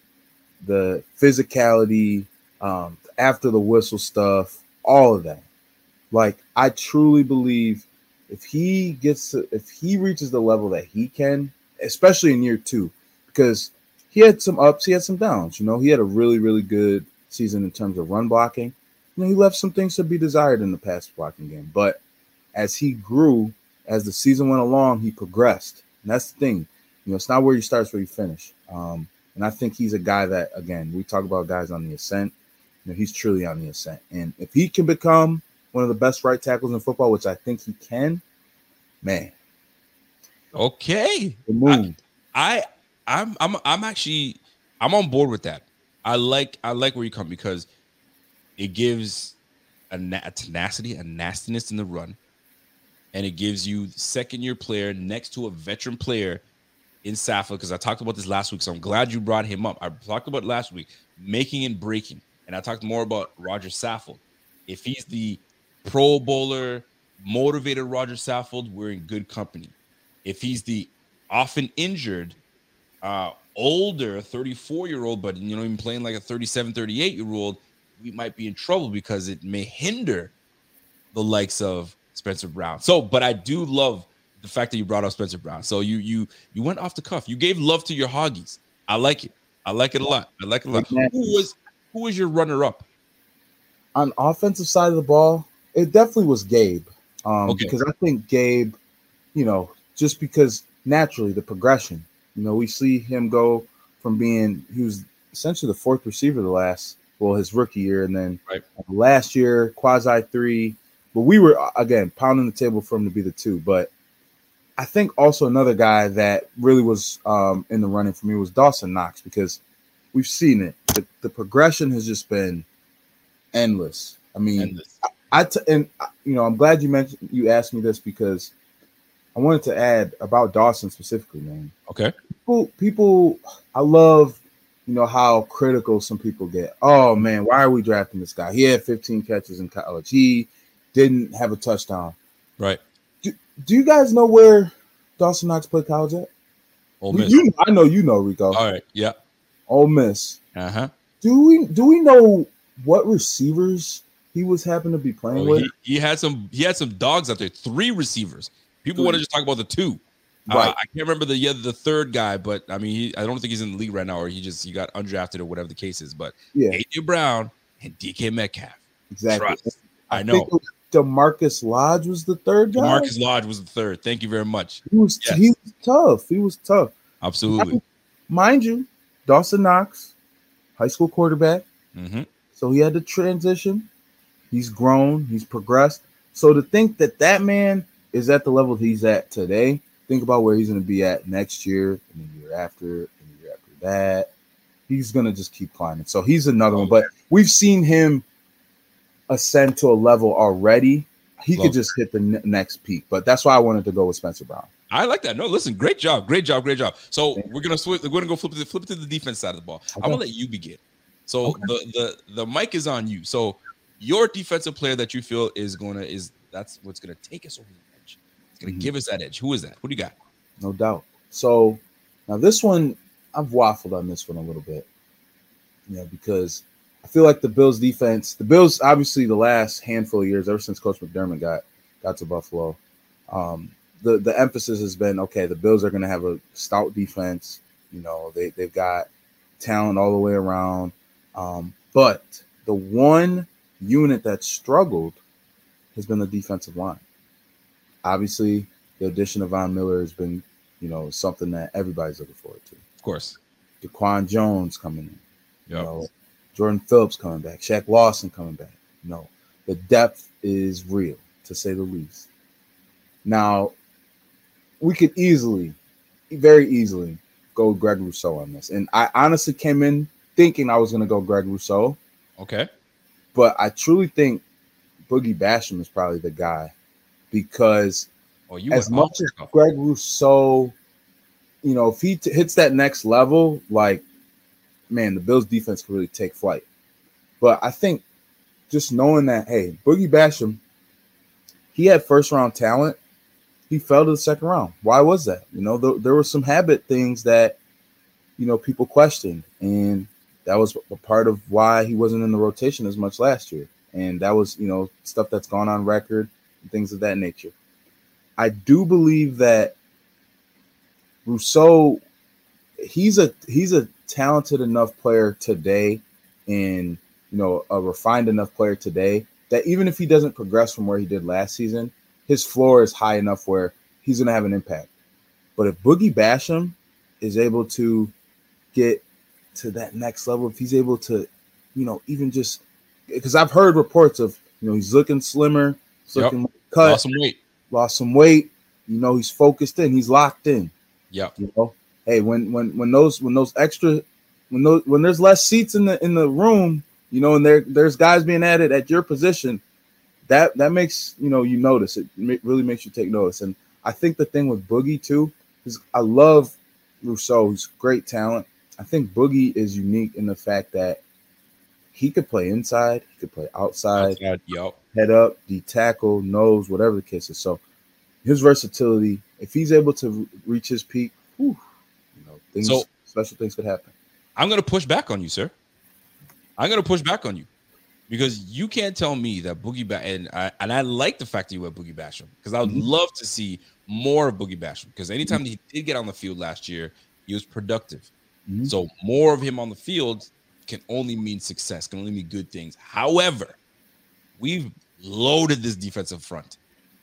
the physicality, um, after the whistle stuff, all of that. Like, I truly believe if he gets to, if he reaches the level that he can, especially in year two, because he had some ups, he had some downs. You know, he had a really, really good season in terms of run blocking. You know, he left some things to be desired in the pass blocking game, but as he grew, as the season went along, he progressed. And that's the thing. You know, it's not where you start, it's where you finish. Um, and I think he's a guy that, again, we talk about guys on the ascent. You know, he's truly on the ascent. And if he can become one of the best right tackles in football, which I think he can, man. Okay. The moon. I, I I'm I'm I'm actually I'm on board with that. I like I like where you come because it gives a, na- a tenacity, a nastiness in the run. And it gives you second year player next to a veteran player in Saffold. Because I talked about this last week, so I'm glad you brought him up. I talked about last week, making and breaking. And I talked more about Roger Saffold. If he's the Pro Bowler, motivated Roger Saffold, we're in good company. If he's the often injured, uh, older thirty-four-year-old, but you know, even playing like a thirty-seven, thirty-eight-year-old, we might be in trouble because it may hinder the likes of Spencer Brown. So, but I do love the fact that you brought up Spencer Brown. So you you you went off the cuff. You gave love to your Hoggies. I like it. I like it a lot. I like it a lot. Who was who was your runner-up? On offensive side of the ball, it definitely was Gabe. Um, Okay. Because I think Gabe, you know, just because naturally the progression, you know, we see him go from being, he was essentially the fourth receiver the last, well, his rookie year, and then Right. last year, quasi three. But we were, again, pounding the table for him to be the two. But I think also another guy that really was um, in the running for me was Dawson Knox, because we've seen it. The, the progression has just been endless. I mean, Endless. I, I t- and you know, I'm glad you mentioned you asked me this because I wanted to add about Dawson specifically, man. Okay. People, people, I love, you know, how critical some people get. Oh man, why are we drafting this guy? He had fifteen catches in college. He didn't have a touchdown. Right. Do, do you guys know where Dawson Knox played college at? Ole Miss. You, I know you know, Rico. All right. Yeah. Ole Miss. Uh-huh. Do we do we know what receivers he was happened to be playing Oh, with? he, he had some he had some dogs out there, three receivers. People Three. want to just talk about the two. Uh, Right. I can't remember the yeah, the third guy, but I mean, he, I don't think he's in the league right now, or he just he got undrafted or whatever the case is. But Yeah, A J Brown and D K Metcalf. exactly. Trust. I think know. it was DeMarcus Lodge was the third guy. Marcus Lodge was the third. Thank you very much. He was Yes. he was tough. He was tough. Absolutely. Mind you, Dawson Knox, high school quarterback. Mm-hmm. So he had to transition. He's grown. He's progressed. So to think that that man is at the level he's at today, think about where he's going to be at next year, and the year after, and the year after that. He's going to just keep climbing. So he's another one. But we've seen him ascend to a level already. He Love could just hit the n- next peak. But that's why I wanted to go with Spencer Brown. I like that. No, listen, great job, great job, great job. So we're gonna switch. We're gonna go flip it, flip it to the defense side of the ball. Okay. I'm gonna let you begin. So okay. the the the mic is on you. So your defensive player that you feel is gonna is that's what's gonna take us over the edge. It's gonna mm-hmm. give us that edge. Who is that? Who do you got? No doubt. So now this one, I've waffled on this one a little bit. Yeah, because I feel like the Bills defense, the Bills obviously the last handful of years, ever since Coach McDermott got got to Buffalo. Um, The, the emphasis has been, okay, the Bills are going to have a stout defense. You know, they, they've got talent all the way around. Um, but the one unit that struggled has been the defensive line. Obviously, the addition of Von Miller has been, you know, something that everybody's looking forward to. Of course. Daquan Jones coming in. Yep. You know, Jordan Phillips coming back. Shaq Lawson coming back. You know, the depth is real, to say the least. Now, we could easily, very easily, go Greg Rousseau on this. And I honestly came in thinking I was going to go Greg Rousseau. Okay. But I truly think Boogie Basham is probably the guy because oh, you as much as Greg Rousseau, you know, if he t- hits that next level, like, man, the Bills defense can really take flight. But I think just knowing that, hey, Boogie Basham, he had first-round talent. He fell to the second round. Why was that? You know, th- there were some habit things that, you know, people questioned. And that was a part of why he wasn't in the rotation as much last year. And that was, you know, stuff that's gone on record and things of that nature. I do believe that Rousseau, he's a he's a talented enough player today and, you know, a refined enough player today that even if he doesn't progress from where he did last season, his floor is high enough where he's going to have an impact. But if Boogie Basham is able to get to that next level, if he's able to, you know, even just because I've heard reports of, you know, he's looking slimmer, he's yep. looking cut, lost some weight, lost some weight. You know, he's focused in, he's locked in. Yeah. You know, hey, when when when those when those extra when those when there's less seats in the in the room, you know, and there there's guys being added at your position. That that makes, you know, you notice. It really makes you take notice. And I think the thing with Boogie, too, is I love Rousseau. He's great talent. I think Boogie is unique in the fact that he could play inside, he could play outside, outside yep. head up, D tackle, nose, whatever the case is. So his versatility, if he's able to reach his peak, whew, you know, things, so, special things could happen. I'm going to push back on you, sir. I'm going to push back on you. Because you can't tell me that Boogie ba- and I and I like the fact that you went Boogie Basham because I would mm-hmm. love to see more of Boogie Basham because anytime mm-hmm. he did get on the field last year, he was productive. Mm-hmm. So more of him on the field can only mean success, can only mean good things. However, we've loaded this defensive front.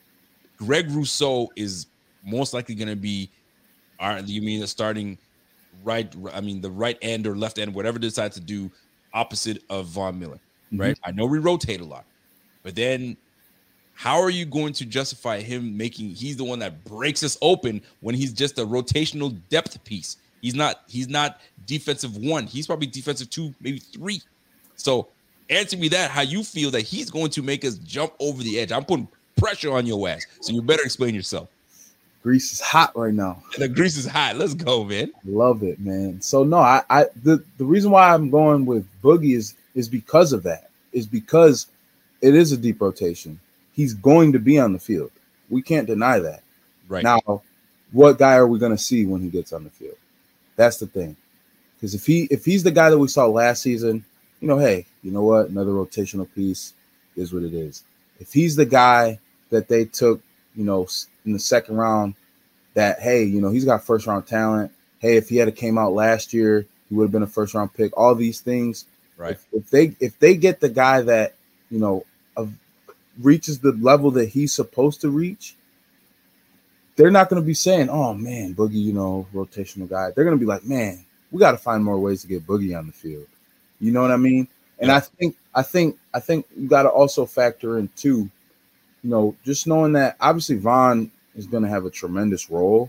Greg Rousseau is most likely going to be, our, you mean the starting right, I mean the right end or left end, whatever they decide to do opposite of Von Miller. Right. Mm-hmm. I know we rotate a lot, but then how are you going to justify him making he's the one that breaks us open when he's just a rotational depth piece? He's not he's not defensive one. He's probably defensive two, maybe three. So answer me that how you feel that he's going to make us jump over the edge. I'm putting pressure on your ass. So you better explain yourself. Grease is hot right now. The grease is hot. Let's go, man. Love it, man. So no, I, I the, the reason why I'm going with Boogie is is because of that. Is because it is a deep rotation. He's going to be on the field. We can't deny that. Right. Now, what guy are we going to see when he gets on the field? That's the thing. Because if he if he's the guy that we saw last season, you know, hey, you know what? Another rotational piece is what it is. If he's the guy that they took, you know, in the second round, that, hey, you know, he's got first round talent. Hey, if he had came out last year, he would have been a first round pick. All these things. Right. If, if they if they get the guy that, you know, uh, reaches the level that he's supposed to reach, they're not going to be saying, "Oh man, Boogie, you know, rotational guy." They're going to be like, "Man, we got to find more ways to get Boogie on the field." You know what I mean? And yeah. I think, I think, I think you got to also factor in too, you know, just knowing that obviously Von is going to have a tremendous role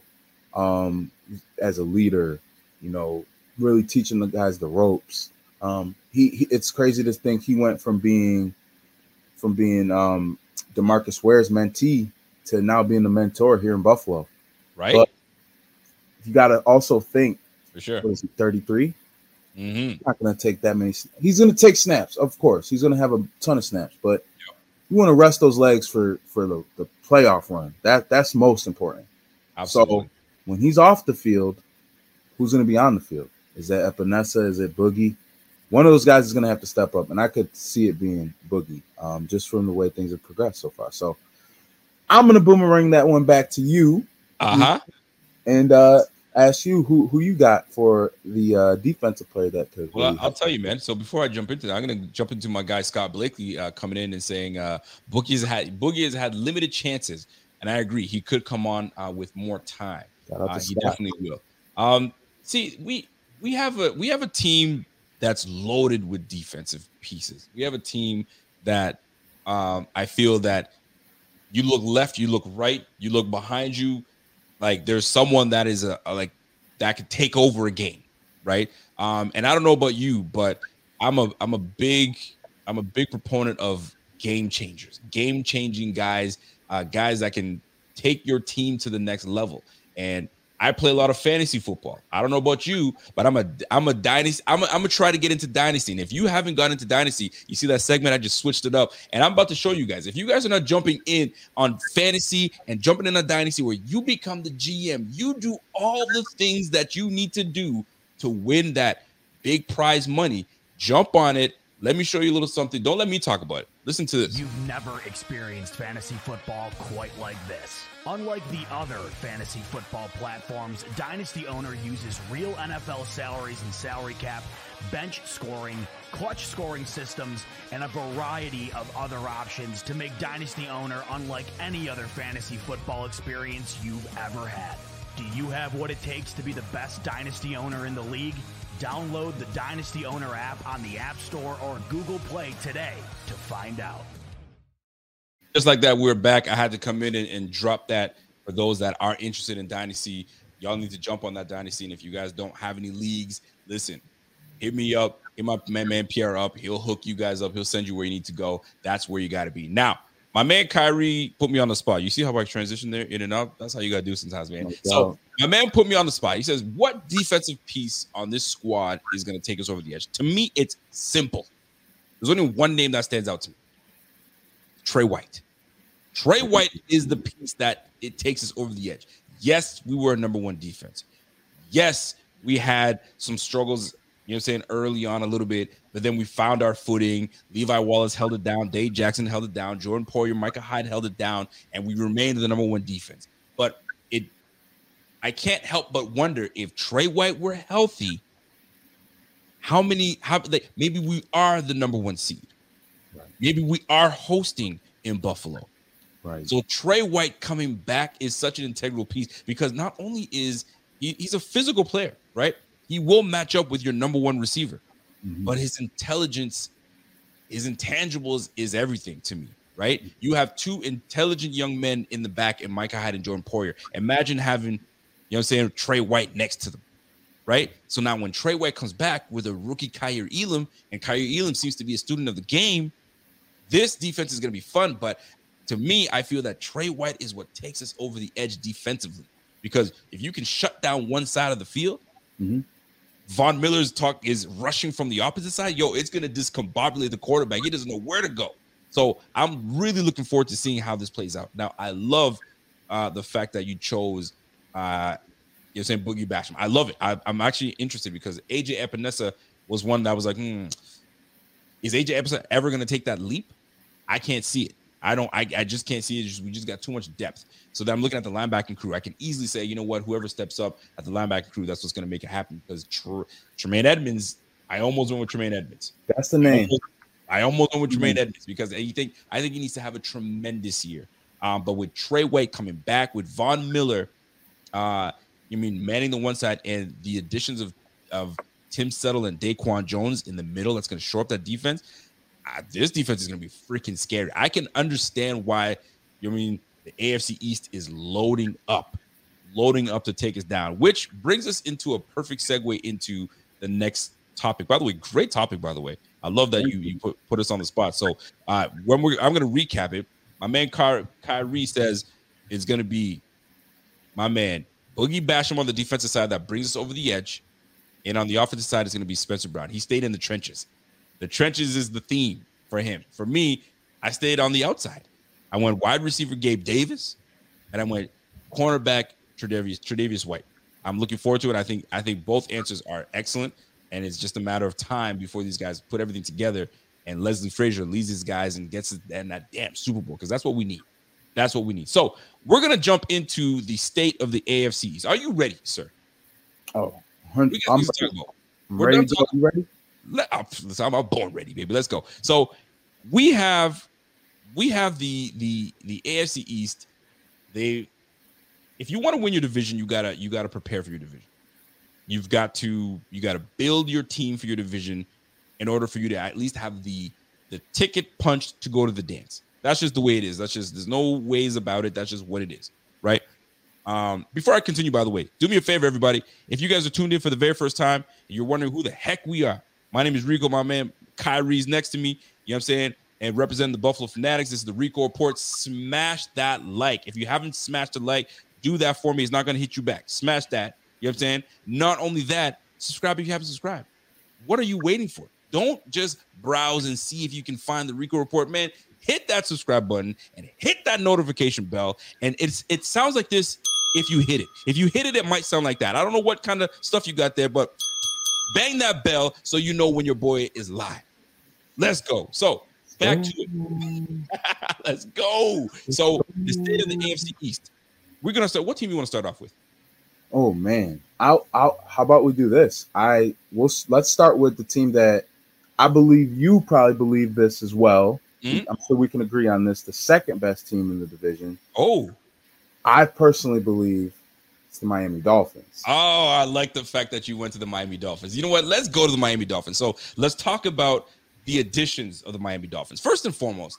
um, as a leader. You know, really teaching the guys the ropes. Um, he, he, it's crazy to think he went from being, from being um, DeMarcus Ware's mentee to now being the mentor here in Buffalo. Right. But you got to also think, for sure. What is he, thirty-three? Mm-hmm. He's not going to take that many. He's going to take snaps, of course. He's going to have a ton of snaps, but yep. you want to rest those legs for for the, the playoff run. That that's most important. Absolutely. So when he's off the field, who's going to be on the field? Is that Epinesa? Is it Boogie? One of those guys is going to have to step up, and I could see it being Boogie, um, just from the way things have progressed so far. So I'm going to boomerang that one back to you, uh-huh, and uh, ask you who who you got for the uh, defensive player that could. Well, really I'll tell you, man. So before I jump into that, I'm going to jump into my guy Scott Blakely uh, coming in and saying uh, Boogie has had Boogie has had limited chances, and I agree he could come on uh, with more time. Uh, he definitely will. Um, see, we we have a we have a team that's loaded with defensive pieces. We have a team that um, I feel that you look left, you look right, you look behind you, like there's someone that is a, a like that could take over a game, right? Um, and I don't know about you, but I'm a I'm a big I'm a big proponent of game changers, game changing guys, uh, guys that can take your team to the next level. And I play a lot of fantasy football. I don't know about you, but I'm a I'm a dynasty. I'm a, I'm gonna try to get into dynasty. And if you haven't gotten into dynasty, you see that segment, I just switched it up, and I'm about to show you guys. If you guys are not jumping in on fantasy and jumping in a dynasty where you become the G M, you do all the things that you need to do to win that big prize money. Jump on it. Let me show you a little something. Don't let me talk about it. Listen to this. You've never experienced fantasy football quite like this. Unlike the other fantasy football platforms, Dynasty Owner uses real N F L salaries and salary cap, bench scoring, clutch scoring systems, and a variety of other options to make Dynasty Owner unlike any other fantasy football experience you've ever had. Do you have what it takes to be the best Dynasty Owner in the league? Download the Dynasty Owner app on the App Store or Google Play today to find out. Just like that, we're back. I had to come in and, and drop that for those that are interested in Dynasty. Y'all need to jump on that Dynasty. And if you guys don't have any leagues, listen, hit me up. Hit my man, man Pierre up. He'll hook you guys up. He'll send you where you need to go. That's where you got to be. Now, my man Kyrie put me on the spot. You see how I transition there in and out? That's how you got to do sometimes, man. Oh, so my man put me on the spot. He says, what defensive piece on this squad is going to take us over the edge? To me, it's simple. There's only one name that stands out to me. Trey White. Trey White is the piece that it takes us over the edge. Yes, we were a number one defense. Yes, we had some struggles, you know what I'm saying, early on a little bit, but then we found our footing. Levi Wallace held it down. Dave Jackson held it down. Jordan Poyer, Micah Hyde held it down, and we remained the number one defense. But it, I can't help but wonder if Trey White were healthy, how many, how like, maybe we are the number one seed. Right. Maybe we are hosting in Buffalo. Right. So Trey White coming back is such an integral piece because not only is he, he's a physical player, right? He will match up with your number one receiver, mm-hmm. but his intelligence, his intangibles is everything to me, right? You have two intelligent young men in the back in Micah Hyde and Jordan Poyer. Imagine having, you know what I'm saying, Trey White next to them, right? So now when Trey White comes back with a rookie Kaiir Elam, and Kaiir Elam seems to be a student of the game, this defense is going to be fun, but to me, I feel that Trey White is what takes us over the edge defensively. Because if you can shut down one side of the field, mm-hmm. Von Miller's talk is rushing from the opposite side. Yo, it's going to discombobulate the quarterback. He doesn't know where to go. So I'm really looking forward to seeing how this plays out. Now, I love uh, the fact that you chose, uh, you're saying Boogie Basham. I love it. I, I'm actually interested because A J Epinesa was one that was like, hmm, is A J Epinesa ever going to take that leap? I can't see it. I don't. I, I just can't see it. Just, we just got too much depth. So that I'm looking at the linebacking crew. I can easily say, you know what? Whoever steps up at the linebacking crew, that's what's going to make it happen. Because Tr- Tremaine Edmonds, I almost went with Tremaine Edmonds. That's the name. I almost, I almost went with Tremaine Edmonds because I think I think he needs to have a tremendous year. Um, but with Trey White coming back, with Von Miller, uh, you mean manning the one side, and the additions of of Tim Settle and Daquan Jones in the middle, that's going to shore up that defense. Uh, this defense is going to be freaking scary. I can understand why, you mean, the A F C East is loading up, loading up to take us down, which brings us into a perfect segue into the next topic. By the way, great topic, by the way. I love that you, you put, put us on the spot. So uh, when we're, I'm going to recap it. My man Ky- Kyrie says it's going to be my man Boogie Basham on the defensive side that brings us over the edge. And on the offensive side, it's going to be Spencer Brown. He stayed in the trenches. The trenches is the theme for him. For me, I stayed on the outside. I went wide receiver Gabe Davis, and I went cornerback Tre'Davious, Tre'Davious White. I'm looking forward to it. I think I think both answers are excellent, and it's just a matter of time before these guys put everything together and Leslie Frazier leads these guys and gets in that damn Super Bowl, because that's what we need. That's what we need. So we're going to jump into the state of the A F Cs. Are you ready, sir? Oh, I'm, I'm ready. To go. You ready? Let, I'm, I'm born ready, baby. Let's go. So we have we have the the the A F C East. They, if you want to win your division, you gotta you gotta prepare for your division. You've got to you got to build your team for your division in order for you to at least have the the ticket punched to go to the dance. That's just the way it is. That's just, there's no ways about it. That's just what it is, right? Um, before I continue, by the way, do me a favor, everybody. If you guys are tuned in for the very first time, and you're wondering who the heck we are, my name is Rico. My man Kyrie's next to me. You know what I'm saying? And representing the Buffalo Fanatics. This is the Rico Report. Smash that like. If you haven't smashed a like, do that for me. It's not going to hit you back. Smash that. You know what I'm saying? Not only that, subscribe if you haven't subscribed. What are you waiting for? Don't just browse and see if you can find the Rico Report, man. Hit that subscribe button and hit that notification bell. And it's it sounds like this if you hit it. If you hit it, it might sound like that. I don't know what kind of stuff you got there, but bang that bell so you know when your boy is live. Let's go. So back to it. Let's go. So the state of the A F C East. We're gonna start. What team you want to start off with? Oh man, I'll, I'll, how about we do this? I will. Let's start with the team that I believe you probably believe this as well. Mm-hmm. I'm sure we can agree on this. The second best team in the division. Oh, I personally believe it's the Miami Dolphins. Oh, I like the fact that you went to the Miami Dolphins. You know what? Let's go to the Miami Dolphins. So let's talk about the additions of the Miami Dolphins. First and foremost,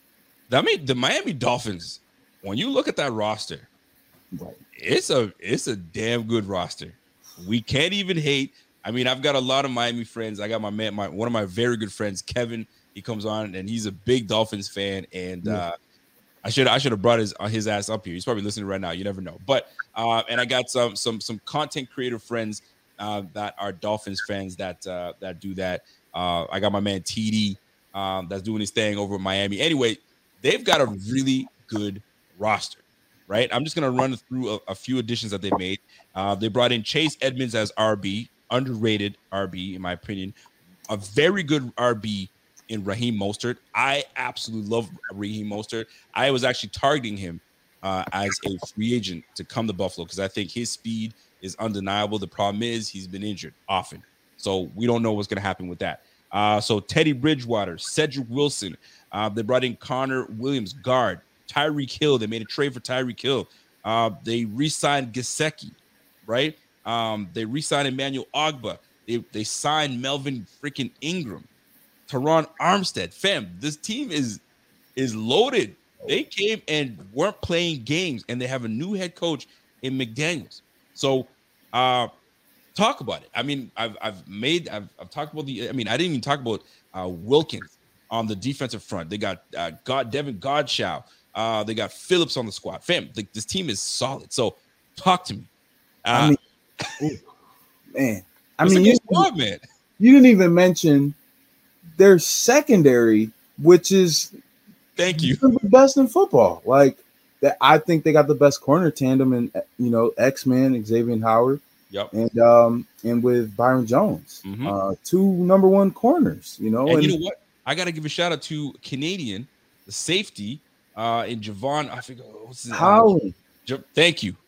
I mean, the Miami Dolphins, when you look at that roster, right, it's a it's a damn good roster. We can't even hate. I mean, I've got a lot of Miami friends. I got my man, my one of my very good friends, Kevin. He comes on and he's a big Dolphins fan. And yeah. uh, I should I should have brought his his ass up here. He's probably listening right now. You never know. But uh, and I got some some some content creator friends uh, that are Dolphins fans that uh, that do that. Uh, I got my man T D um, that's doing his thing over in Miami. Anyway, they've got a really good roster, right? I'm just gonna run through a, a few additions that they made. Uh, they brought in Chase Edmonds as R B, underrated R B in my opinion. A very good R B in Raheem Mostert. I absolutely love Raheem Mostert. I was actually targeting him uh, as a free agent to come to Buffalo because I think his speed is undeniable. The problem is he's been injured often, so we don't know what's going to happen with that. Uh, so Teddy Bridgewater, Cedric Wilson. Uh, they brought in Connor Williams, guard. Tyreek Hill. They made a trade for Tyreek Hill. Uh, they re-signed Gesicki, right? Um, they re-signed Emmanuel Ogbah. They, they signed Melvin freaking Ingram. Teron Armstead. Fam, this team is is loaded. They came and weren't playing games, and they have a new head coach in McDaniels. So uh, talk about it. I mean, I've I've made I've, I've talked about the. I mean, I didn't even talk about uh, Wilkins on the defensive front. They got uh, God Devin Godshaw. Uh, they got Phillips on the squad. Fam, the, this team is solid. So talk to me. Uh, I mean, man, I mean, you, squad, man. You didn't even mention their secondary, which is thank you the best in football. Like that, I think they got the best corner tandem in you know X-Man, Xavier Howard, yep, and um and with Byron Jones, mm-hmm. uh, two number one corners. You know, and, and you know what? I got to give a shout out to Canadian, the safety, uh, in Javon. I forget what's his Howland. Uh, thank you,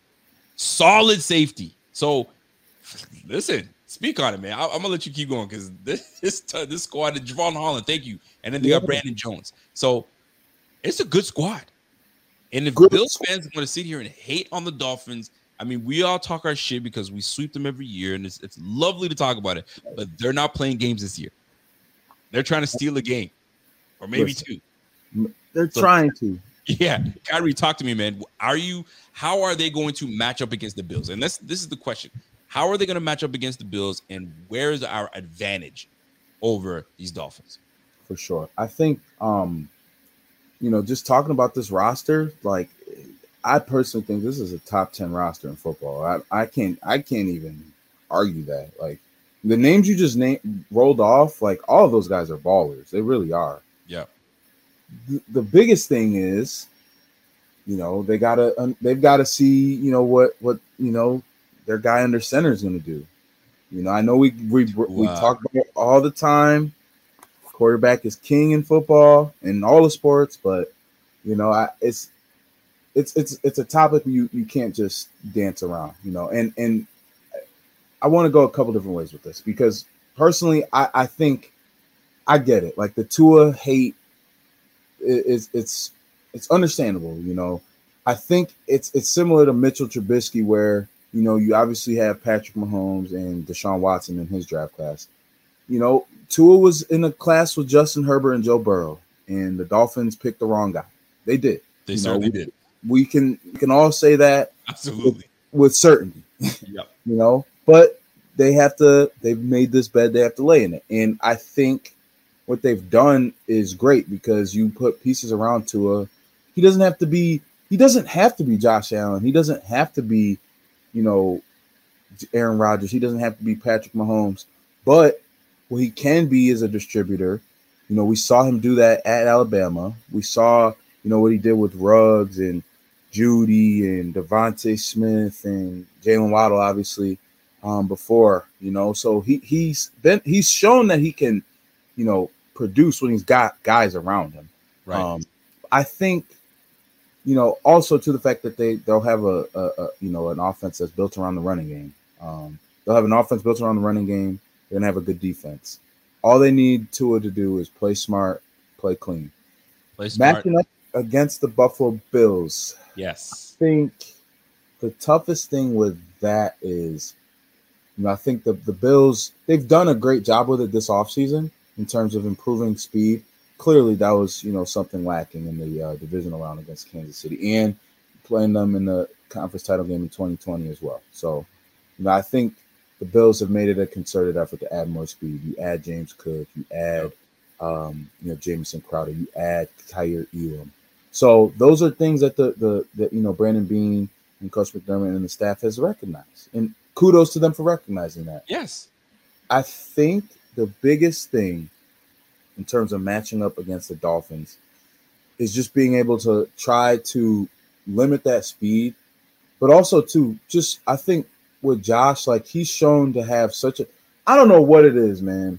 solid safety. So listen. Speak on it, man. I, I'm gonna let you keep going because this this, uh, this squad, Javon Holland, thank you, and then they got Brandon Jones. So it's a good squad. And if Good. Bills fans want to sit here and hate on the Dolphins, I mean, we all talk our shit because we sweep them every year, and it's, it's lovely to talk about it. But they're not playing games this year. They're trying to steal a game, or maybe Listen, two. They're So- trying to. Yeah, Kyrie, talk to me, man. Are you? How are they going to match up against the Bills? And that's this is the question: how are they going to match up against the Bills, and where is our advantage over these Dolphins? For sure. I think, um, you know, just talking about this roster, like, I personally think this is a top ten roster in football. I, I can't, I can't even argue that. Like, the names you just named rolled off, like, all of those guys are ballers. They really are. Yeah. The, the biggest thing is, you know, they gotta, um, they've got to see, you know, what, what, you know, their guy under center is going to do. You know, I know we we we Wow. talk about it all the time. Quarterback is king in football and all the sports, but you know, I, it's it's it's it's a topic you you can't just dance around. You know, and and I want to go a couple different ways with this because personally, I I think I get it. Like the Tua hate is it's it's understandable. You know, I think it's it's similar to Mitchell Trubisky where. You know, you obviously have Patrick Mahomes and Deshaun Watson in his draft class. You know, Tua was in a class with Justin Herbert and Joe Burrow, and the Dolphins picked the wrong guy. They did. They You certainly know, did. We can we can all say that Absolutely. with, with certainty. Yep. You know, but they have to. They've made this bed. They have to lay in it, and I think what they've done is great because you put pieces around Tua. He doesn't have to be. He doesn't have to be Josh Allen. He doesn't have to be. You know, Aaron Rodgers. He doesn't have to be Patrick Mahomes, but what he can be is a distributor. You know, we saw him do that at Alabama. We saw, you know, what he did with Ruggs and Judy and Devontae Smith and Jalen Waddle, obviously, um, before, you know. So he he's been he's shown that he can, you know, produce when he's got guys around him. Right. Um, I think. You know, also to the fact that they they'll have a, a, a you know an offense that's built around the running game. Um, they'll have an offense built around the running game. They're gonna have a good defense. All they need Tua to do is play smart, play clean. Play smart. Matching up against the Buffalo Bills. Yes. I think the toughest thing with that is, you know, I think the the Bills they've done a great job with it this offseason in terms of improving speed. Clearly, that was, you know, something lacking in the uh, divisional round against Kansas City and playing them in the conference title game in twenty twenty as well. So, you know, I think the Bills have made it a concerted effort to add more speed. You add James Cook, you add, um, you know, Jamison Crowder, you add Kyer Elam. So those are things that the, the, the, you know, Brandon Beane and Coach McDermott and the staff has recognized. And kudos to them for recognizing that. Yes. I think the biggest thing in terms of matching up against the Dolphins is just being able to try to limit that speed, but also to just, I think with Josh, like he's shown to have such a, I don't know what it is, man.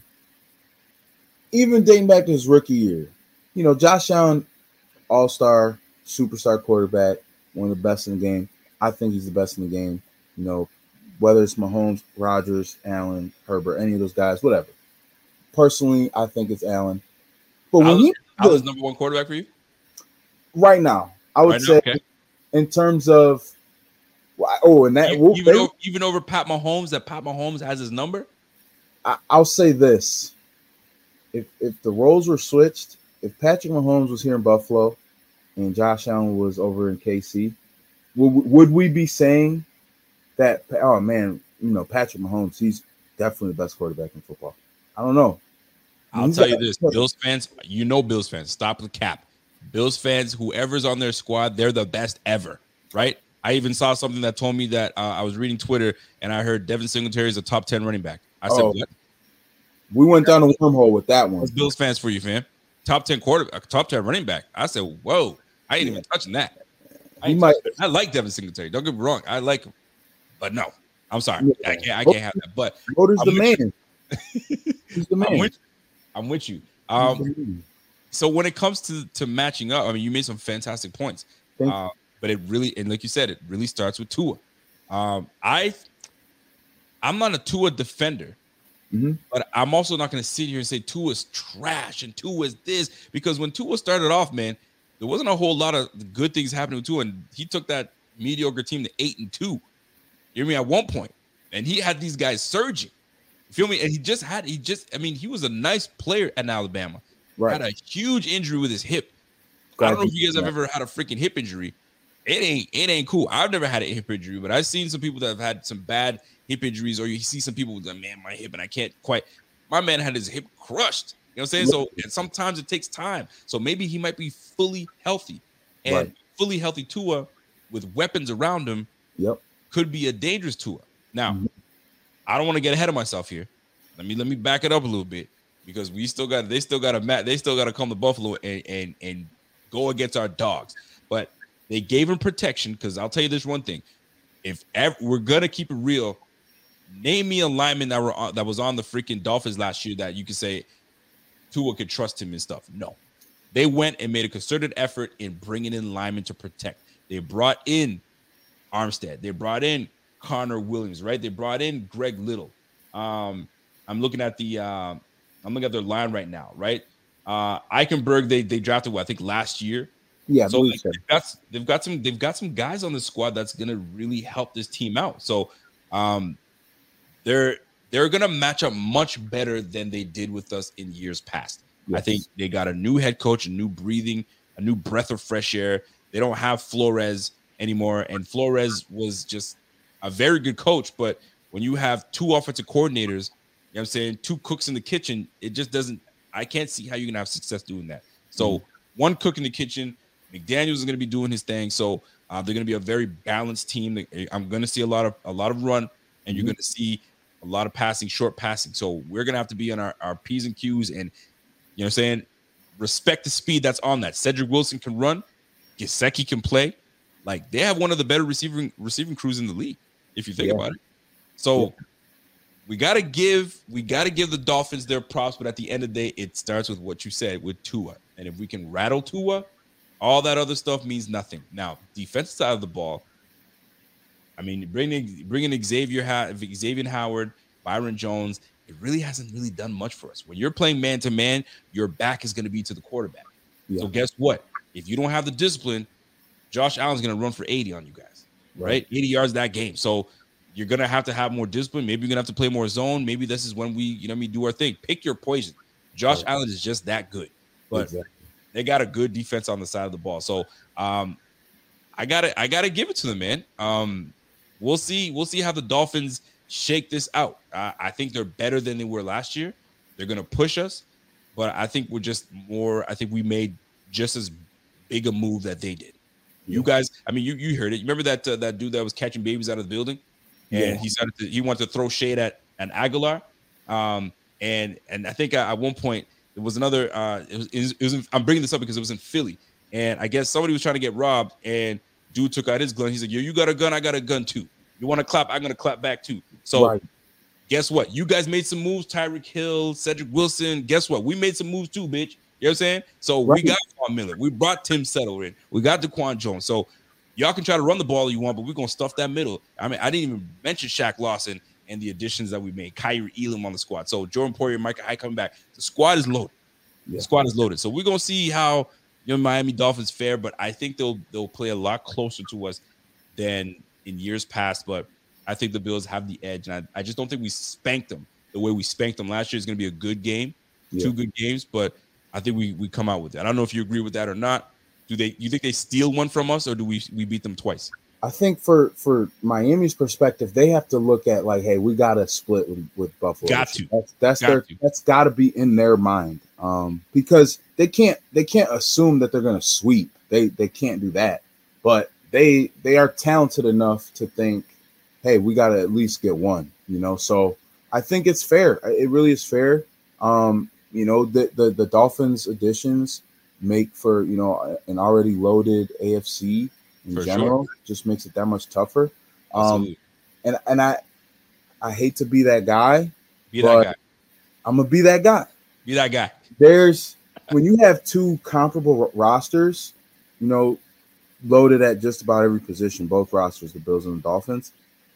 Even dating back to his rookie year, you know, Josh Allen, all-star, superstar quarterback, one of the best in the game. I think he's the best in the game. You know, whether it's Mahomes, Rodgers, Allen, Herbert, any of those guys, whatever. Personally, I think it's Allen. But when I was, he I was number one quarterback for you right now, I would right now, say okay. in terms of oh, and that even, even, they, over, even over Pat Mahomes, that Pat Mahomes has his number. I, I'll say this: if if the roles were switched, if Patrick Mahomes was here in Buffalo and Josh Allen was over in K C, would would we be saying that? Oh man, you know Patrick Mahomes, he's definitely the best quarterback in football. I don't know. I'll He's tell you got- this, Bills fans, you know Bills fans, stop the cap. Bills fans, whoever's on their squad, they're the best ever, right? I even saw something that told me that uh, I was reading Twitter and I heard Devin Singletary is a top ten running back. I said, Oh. what? We went down a wormhole with that one. That's Bills fans for you, fam. Top ten quarterback, top ten running back. I said, whoa, I ain't even touching that. I, He ain't might- touching it. I like Devin Singletary. Don't get me wrong. I like him, but no, I'm sorry. Yeah. I can't, I can't have that. But Voter's I'm the with man. He's the man. I'm with you. I'm with you. He's Um, the man. So when it comes to to matching up, I mean, you made some fantastic points. Thank Uh, but it really, and like you said, it really starts with Tua. Um, I, I'm not a Tua defender, Mhm. but I'm also not going to sit here and say Tua's trash and Tua's this because when Tua started off, man, there wasn't a whole lot of good things happening too, and he took that mediocre team to eight and two. You hear me? At one point, and he had these guys surging. You feel me? And he just had he just I mean he was a nice player at Alabama. Right. Had a huge injury with his hip. Glad I don't know if you guys have ever had a freaking hip injury. It ain't it ain't cool. I've never had a hip injury, but I've seen some people that have had some bad hip injuries, or you see some people with like, man, my hip, and I can't quite. My man had his hip crushed. You know what I'm saying? So and sometimes it takes time. So maybe he might be fully healthy, and right. fully healthy Tua with weapons around him. Yep. Could be a dangerous Tua. Now, mm-hmm. I don't want to get ahead of myself here. Let me let me back it up a little bit, because we still got they still got to mat they still got to come to Buffalo and and and go against our dogs. But they gave him protection, because I'll tell you this one thing: if ever, we're gonna keep it real, name me a lineman that were on, that was on the freaking Dolphins last year that you could say Tua could trust him and stuff. No, they went and made a concerted effort in bringing in linemen to protect. They brought in Armstead. They brought in Connor Williams. Right? They brought in Greg Little. Um, I'm looking at the uh, I'm looking at their line right now. Right? Uh, Eichenberg. They they drafted what I think last year. Yeah, so they've got, they've got some they've got some guys on the squad that's gonna really help this team out. So um, they're they're gonna match up much better than they did with us in years past. Yes. I think they got a new head coach, a new breathing, a new breath of fresh air. They don't have Flores anymore, and Flores was just a very good coach. But when you have two offensive coordinators, you know what I'm saying, two cooks in the kitchen, it just doesn't. I can't see how you're gonna have success doing that. So mm-hmm. one cook in the kitchen. McDaniels is going to be doing his thing, so uh, they're going to be a very balanced team. I'm going to see a lot of a lot of run, and you're mm-hmm. going to see a lot of passing, short passing. So we're going to have to be on our, our P's and Q's, and you know what I'm saying, respect the speed that's on that. Cedric Wilson can run, Gesicki can play. Like, they have one of the better receiving receiving crews in the league, if you think yeah. about it. So yeah. we got to give we got to give the Dolphins their props, but at the end of the day, it starts with what you said with Tua, and if we can rattle Tua, all that other stuff means nothing. Now, defensive side of the ball, I mean, bringing bringing Xavier Xavier Howard, Byron Jones, it really hasn't really done much for us. When you're playing man to man, your back is going to be to the quarterback. Yeah. So guess what? If you don't have the discipline, Josh Allen's going to run for eighty on you guys, right? right? eighty yards that game. So you're going to have to have more discipline. Maybe you're going to have to play more zone. Maybe this is when we, you know, what I mean, do our thing. Pick your poison. Josh right. Allen is just that good. But exactly. they got a good defense on the side of the ball. So um, I gotta I gotta give it to them, man. Um, we'll see. We'll see how the Dolphins shake this out. Uh, I think they're better than they were last year. They're gonna push us, but I think we're just more. I think we made just as big a move that they did. You guys, I mean, you you heard it. You remember that uh, that dude that was catching babies out of the building, and yeah. he started to, he wanted to throw shade at an Aguilar, um, and and I think at one point. It was another. Uh, it was, it was, it was in, I'm bringing this up because it was in Philly, and I guess somebody was trying to get robbed, and dude took out his gun. He's like, "Yo, you got a gun? I got a gun too. You want to clap? I'm gonna clap back too." So, right. guess what? You guys made some moves. Tyreek Hill, Cedric Wilson. Guess what? We made some moves too, bitch. You know what I'm saying? So right. we got Quan Miller. We brought Tim Settle in. We got DeQuan Jones. So y'all can try to run the ball you want, but we're gonna stuff that middle. I mean, I didn't even mention Shaq Lawson and the additions that we made. Kyrie Elam on the squad. So Jordan Poyer, Micah Hyde coming back. The squad is loaded. Yeah. The squad is loaded. So we're gonna see how you know Miami Dolphins fare, but I think they'll they'll play a lot closer to us than in years past. But I think the Bills have the edge, and I, I just don't think we spanked them the way we spanked them last year. It's gonna be a good game, yeah. two good games, but I think we we come out with it. I don't know if you agree with that or not. Do they you think they steal one from us, or do we we beat them twice? I think for, for Miami's perspective, they have to look at like, hey, we got to split with, with Buffalo. Got to. That's that's got their to. that's got to be in their mind, um, because they can't they can't assume that they're going to sweep. They they can't do that. But they they are talented enough to think, hey, we got to at least get one. You know, so I think it's fair. It really is fair. Um, you know, the the, the Dolphins additions make for you know an already loaded A F C. In For general, sure. just makes it that much tougher. Um, and and I I hate to be that guy, be that guy. I'm gonna be that guy. Be that guy. There's when you have two comparable r- rosters, you know, loaded at just about every position, both rosters, the Bills and the Dolphins.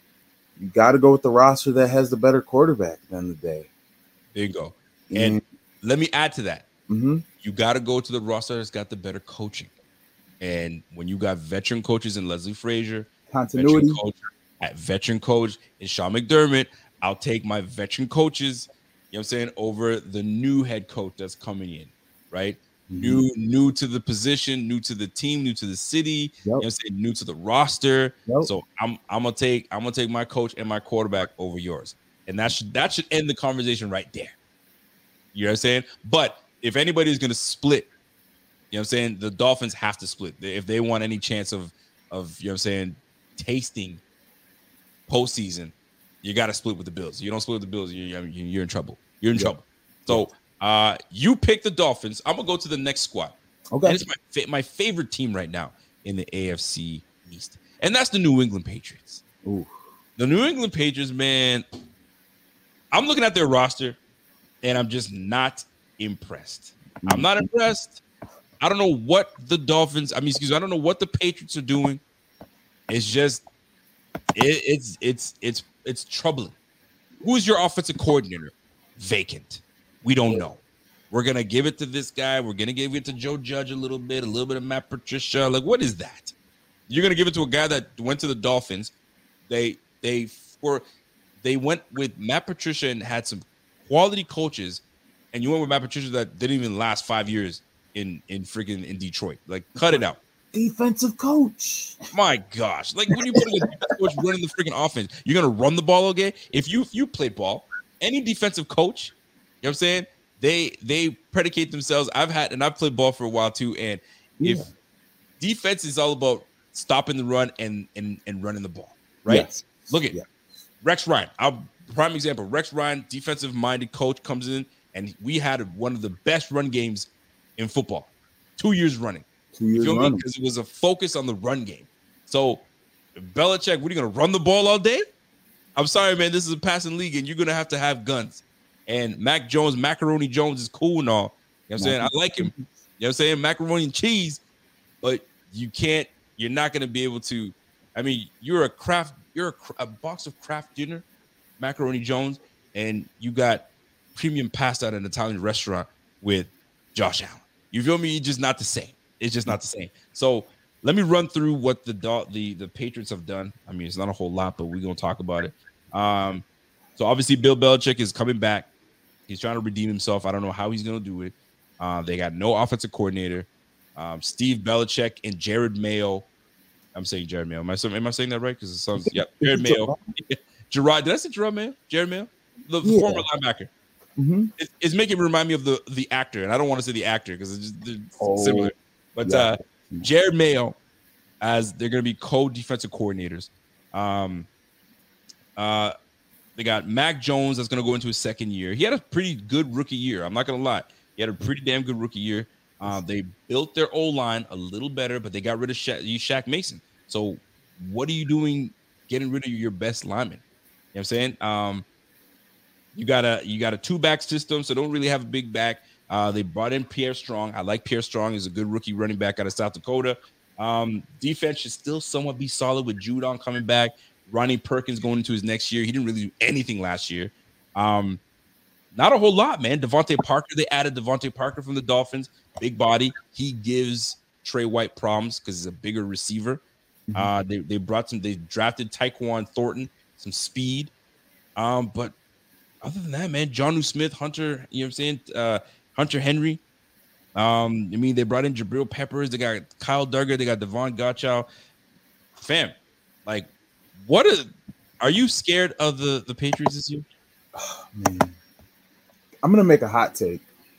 You got to go with the roster that has the better quarterback at the end of the day. There you go. And, and let me add to that. Mm-hmm. You got to go to the roster that's got the better coaching. And when you got veteran coaches in Leslie Frazier, continuity veteran coach, at veteran coach in Sean McDermott, I'll take my veteran coaches, you know what I'm saying, over the new head coach that's coming in, right? Mm-hmm. New, new to the position, new to the team, new to the city, yep. you know what I'm saying, new to the roster. Yep. So I'm I'm gonna take I'm gonna take my coach and my quarterback over yours. And that should that should end the conversation right there. You know what I'm saying? But if anybody's gonna split, you know what I'm saying, the Dolphins have to split. If they want any chance of of you know what I'm saying, tasting postseason, you got to split with the Bills. You don't split with the Bills, you're, you're in trouble. You're in yeah. trouble. So uh, you pick the Dolphins. I'm gonna go to the next squad. Okay, and it's my fa- my favorite team right now in the A F C East, and that's the New England Patriots. Ooh. The New England Patriots, man. I'm looking at their roster, and I'm just not impressed. Mm-hmm. I'm not impressed. I don't know what the Dolphins. I mean, excuse me. I don't know what the Patriots are doing. It's just, it, it's it's it's it's troubling. Who is your offensive coordinator? Vacant. We don't know. We're gonna give it to this guy. We're gonna give it to Joe Judge a little bit, a little bit of Matt Patricia. Like, what is that? You're gonna give it to a guy that went to the Dolphins. They they were they went with Matt Patricia and had some quality coaches, and you went with Matt Patricia that didn't even last five years in in freaking in Detroit. Like, cut it out. Defensive coach. My gosh. Like, when you put a defensive coach running the freaking offense, you're going to run the ball okay? If you if you played ball, any defensive coach, you know what I'm saying, they they predicate themselves. I've had, and I've played ball for a while too, and if yeah. defense is all about stopping the run and and, and running the ball, right? Yes. Look at yeah. Rex Ryan. Our prime example, Rex Ryan, defensive-minded coach, comes in, and we had one of the best run games in football, two years running. Two years running. Because it was a focus on the run game. So, Belichick, what are you going to run the ball all day? I'm sorry, man. This is a passing league, and you're going to have to have guns. And Mac Jones, Macaroni Jones is cool and all. You know what I'm saying? I like him. You know what I'm saying? Macaroni and cheese. But you can't, you're not going to be able to. I mean, you're a craft, you're a, a box of Kraft dinner, Macaroni Jones, and you got premium pasta at an Italian restaurant with Josh Allen. You feel me? It's just not the same. It's just not the same. So let me run through what the the the Patriots have done. I mean, it's not a whole lot, but we're gonna talk about it. Um, so obviously, Bill Belichick is coming back. He's trying to redeem himself. I don't know how he's gonna do it. Uh, they got no offensive coordinator. Um, Steve Belichick and Jared Mayo. I'm saying Jared Mayo. Am I, am I saying that right? Because it sounds yeah. Jared Mayo. Gerard. Did I say Gerard Mayo? Jared Mayo, the yeah. former linebacker. Mm-hmm. It, it's making me remind me of the the actor, and I don't want to say the actor because it's just oh. similar. But yeah. uh, Jared Mayo, as they're going to be co-defensive coordinators. Um, uh, they got Mac Jones that's going to go into his second year. He had a pretty good rookie year. I'm not going to lie. He had a pretty damn good rookie year. Uh, they built their O-line a little better, but they got rid of Sha- Shaq Mason. So what are you doing getting rid of your best lineman? You know what I'm saying? Um, you got a you got a two-back system, so don't really have a big back. Uh, they brought in Pierre Strong. I like Pierre Strong. He's a good rookie running back out of South Dakota. Um, defense should still somewhat be solid with Judon coming back. Ronnie Perkins going into his next year. He didn't really do anything last year. Um, not a whole lot, man. Devontae Parker, they added Devontae Parker from the Dolphins. Big body. He gives Trey White problems because he's a bigger receiver. Mm-hmm. Uh, they, they brought some, they drafted Tyquan Thornton, some speed. Um, but other than that, man, Jonnu Smith, Hunter, you know what I'm saying? Uh, Hunter Henry. Um, I mean, they brought in Jabril Peppers. They got Kyle Duggar. They got Devon Gottschall. Fam, like, what are, are you scared of the, the Patriots this year? Oh, man. I'm going to make a hot take.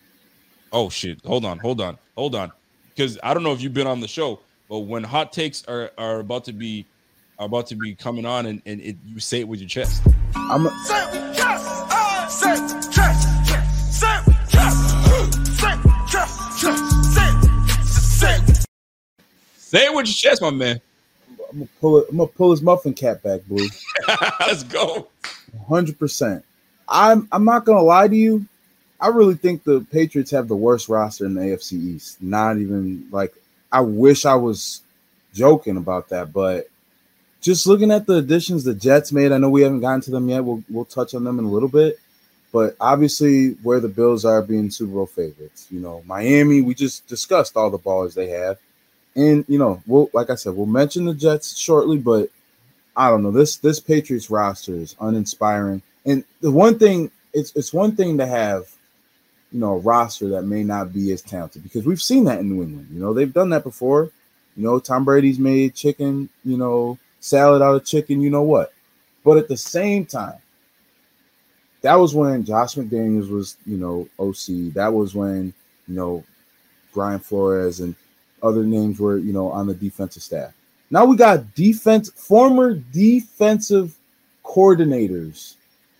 Oh, shit. Hold on. Hold on. Hold on. Because I don't know if you've been on the show, but when hot takes are, are about to be are about to be coming on and, and it, you say it with your chest. I'm a- say it with chest. Uh, say it with chest. Say it with chest. Say it with chest. Say it. Say it. Say it with your chest, my man. I'm gonna pull it. I'm gonna pull his muffin cap back, boy. Let's go. one hundred percent. I'm. I'm not gonna lie to you. I really think the Patriots have the worst roster in the A F C East. Not even like. I wish I was joking about that, but just looking at the additions the Jets made, I know we haven't gotten to them yet. We'll we'll touch on them in a little bit, but obviously where the Bills are being Super Bowl favorites. You know, Miami. We just discussed all the ballers they have. And you know, we'll like I said, we'll mention the Jets shortly, but I don't know. This this Patriots roster is uninspiring. And the one thing, it's it's one thing to have, you know, a roster that may not be as talented, because we've seen that in New England. You know, they've done that before. You know, Tom Brady's made chicken, you know, salad out of chicken, you know what. But at the same time, that was when Josh McDaniels was, you know, O C. That was when, you know, Brian Flores and other names were, you know, on the defensive staff. Now we got defense, former defensive coordinators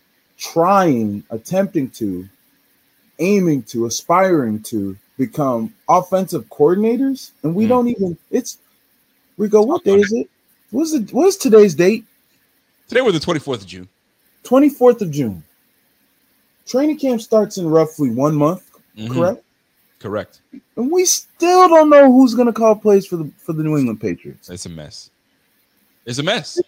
trying, attempting to, aiming to, aspiring to become offensive coordinators, and we mm. don't even. It's Rico. What day is it? What's the What's today's date? Today was the twenty-fourth of June. twenty-fourth of June. Training camp starts in roughly one month. Mm-hmm. Correct. Correct. And we still don't know who's going to call plays for the for the New England Patriots. It's a mess. It's a mess.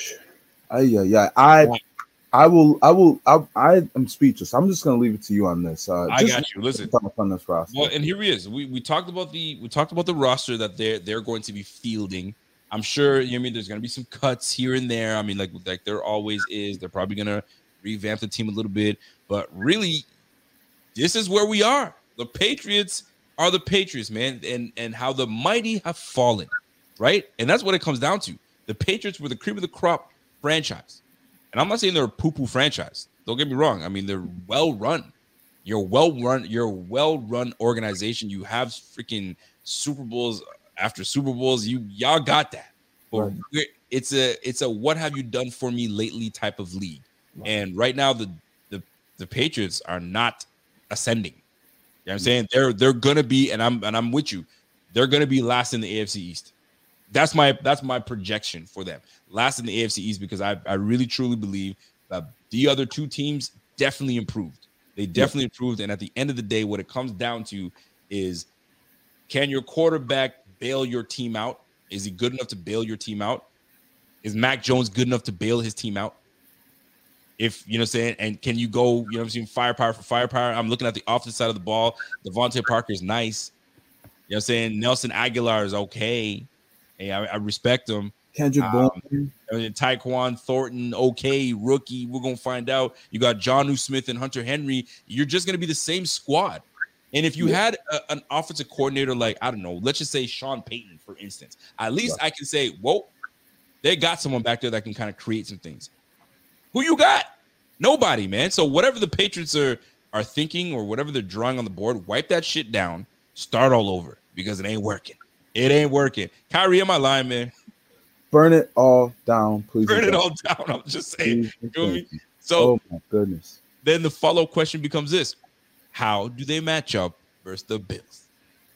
I, yeah, yeah. I, I will, I will, I, I am speechless. I'm just going to leave it to you on this. Uh, I got you. Listen, on this roster. Well, and here he is. We we talked about the we talked about the roster that they're they're going to be fielding. I'm sure. You know what I mean, there's going to be some cuts here and there. I mean, like like there always is. They're probably going to revamp the team a little bit, but really, this is where we are. The Patriots are the Patriots, man, and and how the mighty have fallen, right? And that's what it comes down to. The Patriots were the cream of the crop franchise. And I'm not saying they're a poo-poo franchise. Don't get me wrong. I mean, they're well-run. You're well-run. You're a well-run organization. You have freaking Super Bowls after Super Bowls. You y'all got that. But right. it's a it's a what have you done for me lately type of league. Right. And right now the, the the Patriots are not ascending. You know what I'm saying? They're they're gonna be, and I'm and I'm with you, they're gonna be last in the A F C East. That's my that's my projection for them. Last in the A F C East, because I, I really truly believe that the other two teams definitely improved. They definitely yeah. improved. And at the end of the day, what it comes down to is, can your quarterback bail your team out? Is he good enough to bail your team out? Is Mac Jones good enough to bail his team out? If you know what I'm saying, and can you go, you know what I'm saying, firepower for firepower? I'm looking at the offensive side of the ball. Devontae Parker is nice. You know what I'm saying? Nelson Aguilar is okay. Hey, I, I respect him. Kendrick um, Bourne. Tyquan Thornton, okay, rookie. We're going to find out. You got Jonnu Smith and Hunter Henry. You're just going to be the same squad. And if you yeah. had a, an offensive coordinator like, I don't know, let's just say Sean Payton, for instance, at least yeah. I can say, whoa, they got someone back there that can kind of create some things. Who you got? Nobody, man. So whatever the Patriots are, are thinking or whatever they're drawing on the board, wipe that shit down, start all over, because it ain't working. It ain't working. Kyrie, am I lying, man? Burn it all down, please. Burn it all down. I'm just saying. You feel me? So, oh my goodness. Then the follow-up question becomes this: how do they match up versus the Bills?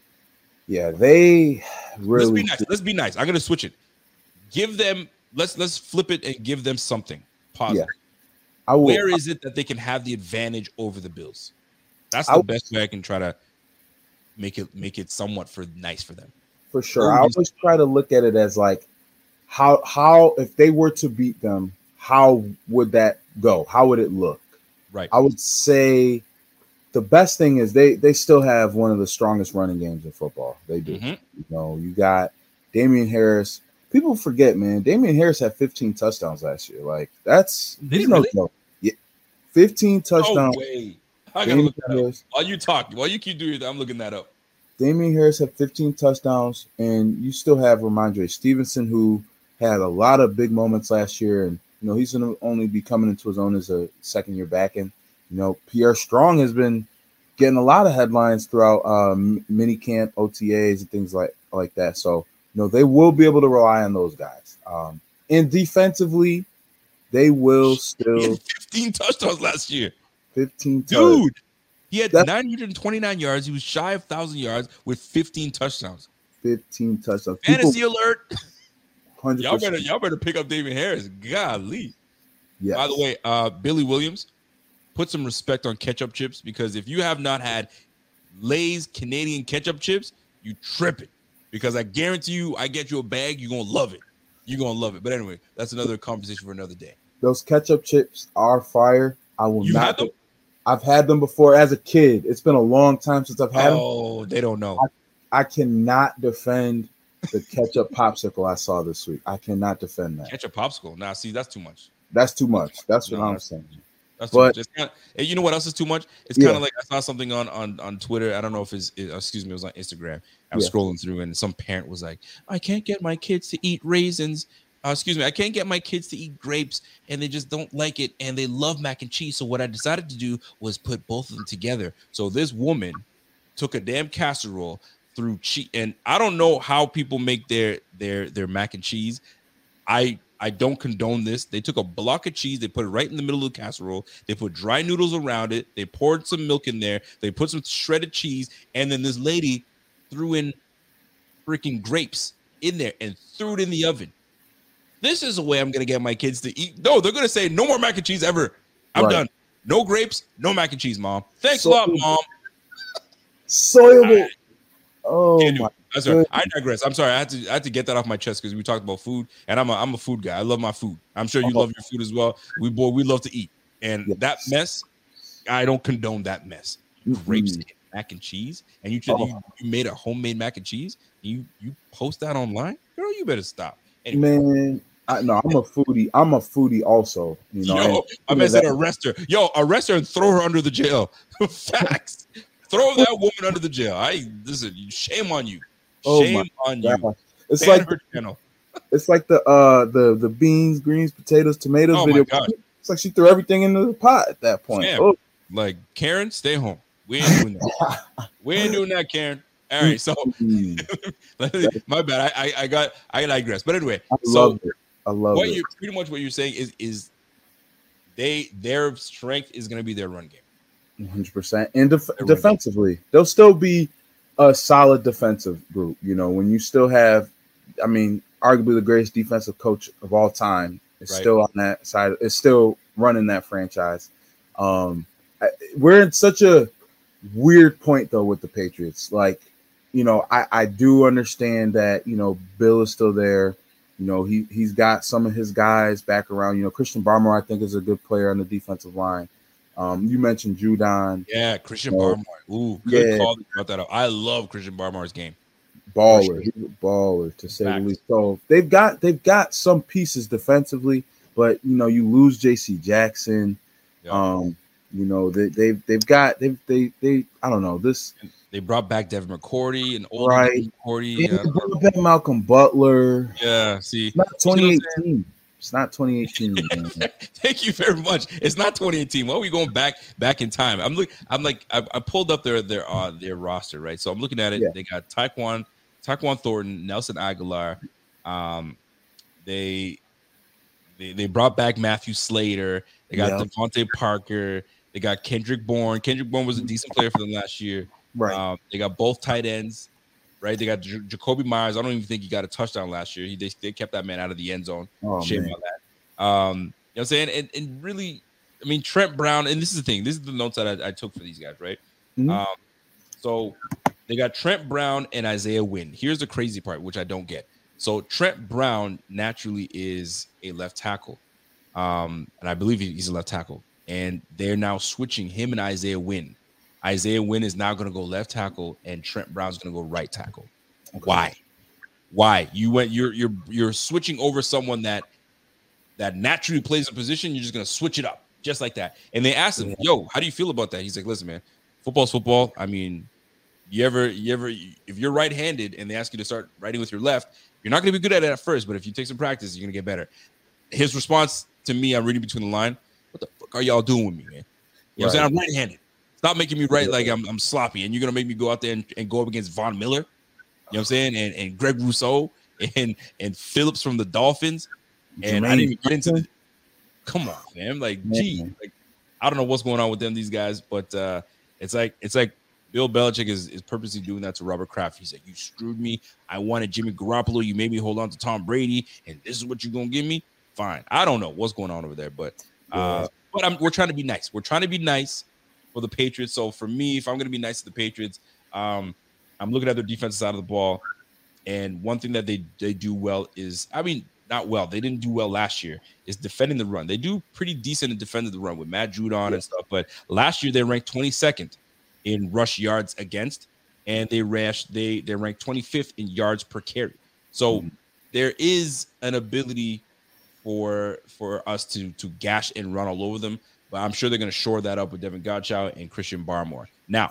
Yeah, they really. Let's be nice. Let's be nice. I'm gonna switch it. Give them. Let's let's flip it and give them something positive. Yeah. I will, Where is it that they can have the advantage over the Bills? That's the I, best way I can try to make it make it somewhat for nice for them. For sure. I always try to look at it as like, how how if they were to beat them, how would that go? How would it look? Right. I would say the best thing is they they still have one of the strongest running games in football. They do. Mm-hmm. You know, you got Damian Harris. People forget, man. Damian Harris had fifteen touchdowns last year. Like that's Did he no really? joke. Yeah, fifteen touchdowns. No way. I gotta look that up. While you talk, while you keep doing that, I'm looking that up. Damian Harris had fifteen touchdowns, and you still have Ramondre Stevenson, who had a lot of big moments last year, and you know he's going to only be coming into his own as a second-year back end. You know, Pierre Strong has been getting a lot of headlines throughout um, mini camp, O T As, and things like like that. So, you know, they will be able to rely on those guys. Um, and defensively, they will still. He had fifteen touchdowns last year. fifteen, dude. He had That's, nine hundred twenty-nine yards. He was shy of one thousand yards with fifteen touchdowns. fifteen touchdowns. Fantasy People, alert. one hundred percent. Y'all better, y'all better pick up Damian Harris. Golly. Yes. By the way, uh, Billy Williams, put some respect on ketchup chips, because if you have not had Lay's Canadian ketchup chips, you tripping. Because I guarantee you, I get you a bag, you're going to love it. You're going to love it. But anyway, that's another conversation for another day. Those ketchup chips are fire. I will you not. Had them? I've had them before as a kid. It's been a long time since I've had oh, them. Oh, they don't know. I, I cannot defend the ketchup popsicle I saw this week. I cannot defend that. Ketchup popsicle. Nah, see, that's too much. That's too much. That's what No, I'm that's saying. That's too But- much. It's kinda, and you know what else is too much? It's Yeah. kind of like I saw something on, on on Twitter. I don't know if it's it, excuse me, it was on Instagram. I was Yeah. scrolling through, and some parent was like, "I can't get my kids to eat raisins. Uh, excuse me, I can't get my kids to eat grapes, and they just don't like it, and they love mac and cheese. So what I decided to do was put both of them together. So this woman took a damn casserole, threw cheese, and I don't know how people make their their their mac and cheese. I I don't condone this. They took a block of cheese, they put it right in the middle of the casserole, they put dry noodles around it, they poured some milk in there, they put some shredded cheese, and then this lady threw in freaking grapes in there and threw it in the oven. This is the way I'm gonna get my kids to eat. No, they're gonna say no more mac and cheese ever. I'm Right. done. No grapes, no mac and cheese, mom. Thanks So- a lot, mom. Soyable. Oh Can't do my it. I'm sorry. goodness. I digress. I'm sorry. I had to I had to get that off my chest because we talked about food, and I'm a I'm a food guy. I love my food. I'm sure you Oh. love your food as well. We boy, we love to eat, and Yes. that mess, I don't condone that mess. Grapes Mhm. and mac and cheese, and you, just, Oh. you you made a homemade mac and cheese. You you post that online, girl. You better stop. Anyway, Man, I no, I'm a foodie. I'm a foodie also. You know, yo, I and- meant to arrest her. Yo, arrest her and throw her under the jail. Facts. Throw that woman under the jail. I listen. Shame on you. Oh Shame my on you. God. It's Ban like her channel. it's like the uh the the beans, greens, potatoes, tomatoes Oh my video. God. It's like she threw everything into the pot at that point. Damn. Oh, Like Karen, stay home. We ain't doing that. We ain't doing that, Karen. All right, so mm, my bad. I, I I got I digress. But anyway, I so love it. I love what it. you pretty much what you're saying is is they their strength is going to be their run game. one hundred percent. And def- They're running. defensively, they'll still be a solid defensive group. You know, when you still have, I mean, arguably the greatest defensive coach of all time is Right. still on that side. Is still running that franchise. Um, I, we're in such a weird point though with the Patriots. Like, you know, I, I do understand that, you know, Bill is still there. You know, he he's got some of his guys back around. You know, Christian Barmore, I think, is a good player on the defensive line. Um, you mentioned Judon, Yeah, Christian Oh. Barmore. Ooh, good Yeah. call. About that up. I love Christian Barmore's game. baller, he's a baller to say the Facts. least. So they've got they've got some pieces defensively, but you know, you lose J C Jackson. Yeah. Um, you know, they they've they've got they they they I don't know this They brought back Devin McCourty and older Right. Devin McCourty. they Yeah, brought back Malcolm Butler. yeah, see, It's not You know what I'm twenty eighteen. It's not twenty eighteen. man. Thank you very much. It's not twenty eighteen. Why are we going back back in time? I'm look. I'm like I, I pulled up their their uh, their roster, right? So I'm looking at it. Yeah. They got Taekwon, Taekwon Thornton, Nelson Aguilar. Um, they they they brought back Matthew Slater. They got Yeah. Devontae Parker. They got Kendrick Bourne. Kendrick Bourne was a decent player for them last year. Right. Um, they got both tight ends, right? They got J- Jacoby Myers. I don't even think he got a touchdown last year. He they, they kept that man out of the end zone. Oh, Shame man. on that. Um, you know what I'm saying? And, and really, I mean, Trent Brown, and this is the thing, this is the notes that I, I took for these guys, right? Mhm. Um, so they got Trent Brown and Isaiah Wynn. Here's the crazy part, which I don't get. So Trent Brown naturally is a left tackle. Um, and I believe he- he's a left tackle. And they're now switching him and Isaiah Wynn. Isaiah Wynn is now going to go left tackle, and Trent Brown's going to go right tackle. Why? Why? You went. You're you're you're switching over someone that that naturally plays a position. You're just going to switch it up just like that. And they asked him, "Yo, how do you feel about that?" He's like, "Listen, man, football's football. I mean, you ever you ever if you're right-handed and they ask you to start writing with your left, you're not going to be good at it at first, but if you take some practice, you're going to get better." His response to me, I'm reading between the line. What the fuck are y'all doing with me, man? You know what I'm saying? I'm right-handed. Stop making me right like I'm, I'm sloppy, and you're gonna make me go out there and, and go up against Von Miller. You know what I'm saying? And and Greg Rousseau and and Phillips from the Dolphins. And I didn't even get into the come on, man. Like, gee, like I don't know what's going on with them, these guys, but uh it's like it's like Bill Belichick is, is purposely doing that to Robert Kraft. He's like, you screwed me. I wanted Jimmy Garoppolo. You made me hold on to Tom Brady, and this is what you're gonna give me. Fine. I don't know what's going on over there, but uh, but I'm, we're trying to be nice. We're trying to be nice for the Patriots. So for me, if I'm going to be nice to the Patriots, um, I'm looking at their defensive side of the ball, and one thing that they they do well is, I mean, not well. They didn't do well last year. Is defending the run. They do pretty decent in defending the run with Matt Judon and stuff. But last year they ranked twenty-second in rush yards against, and they rash they they ranked twenty-fifth in yards per carry. So Mhm. there is an ability for for us to to gash and run all over them, but I'm sure they're going to shore that up with Devin Godchow and Christian Barmore. Now,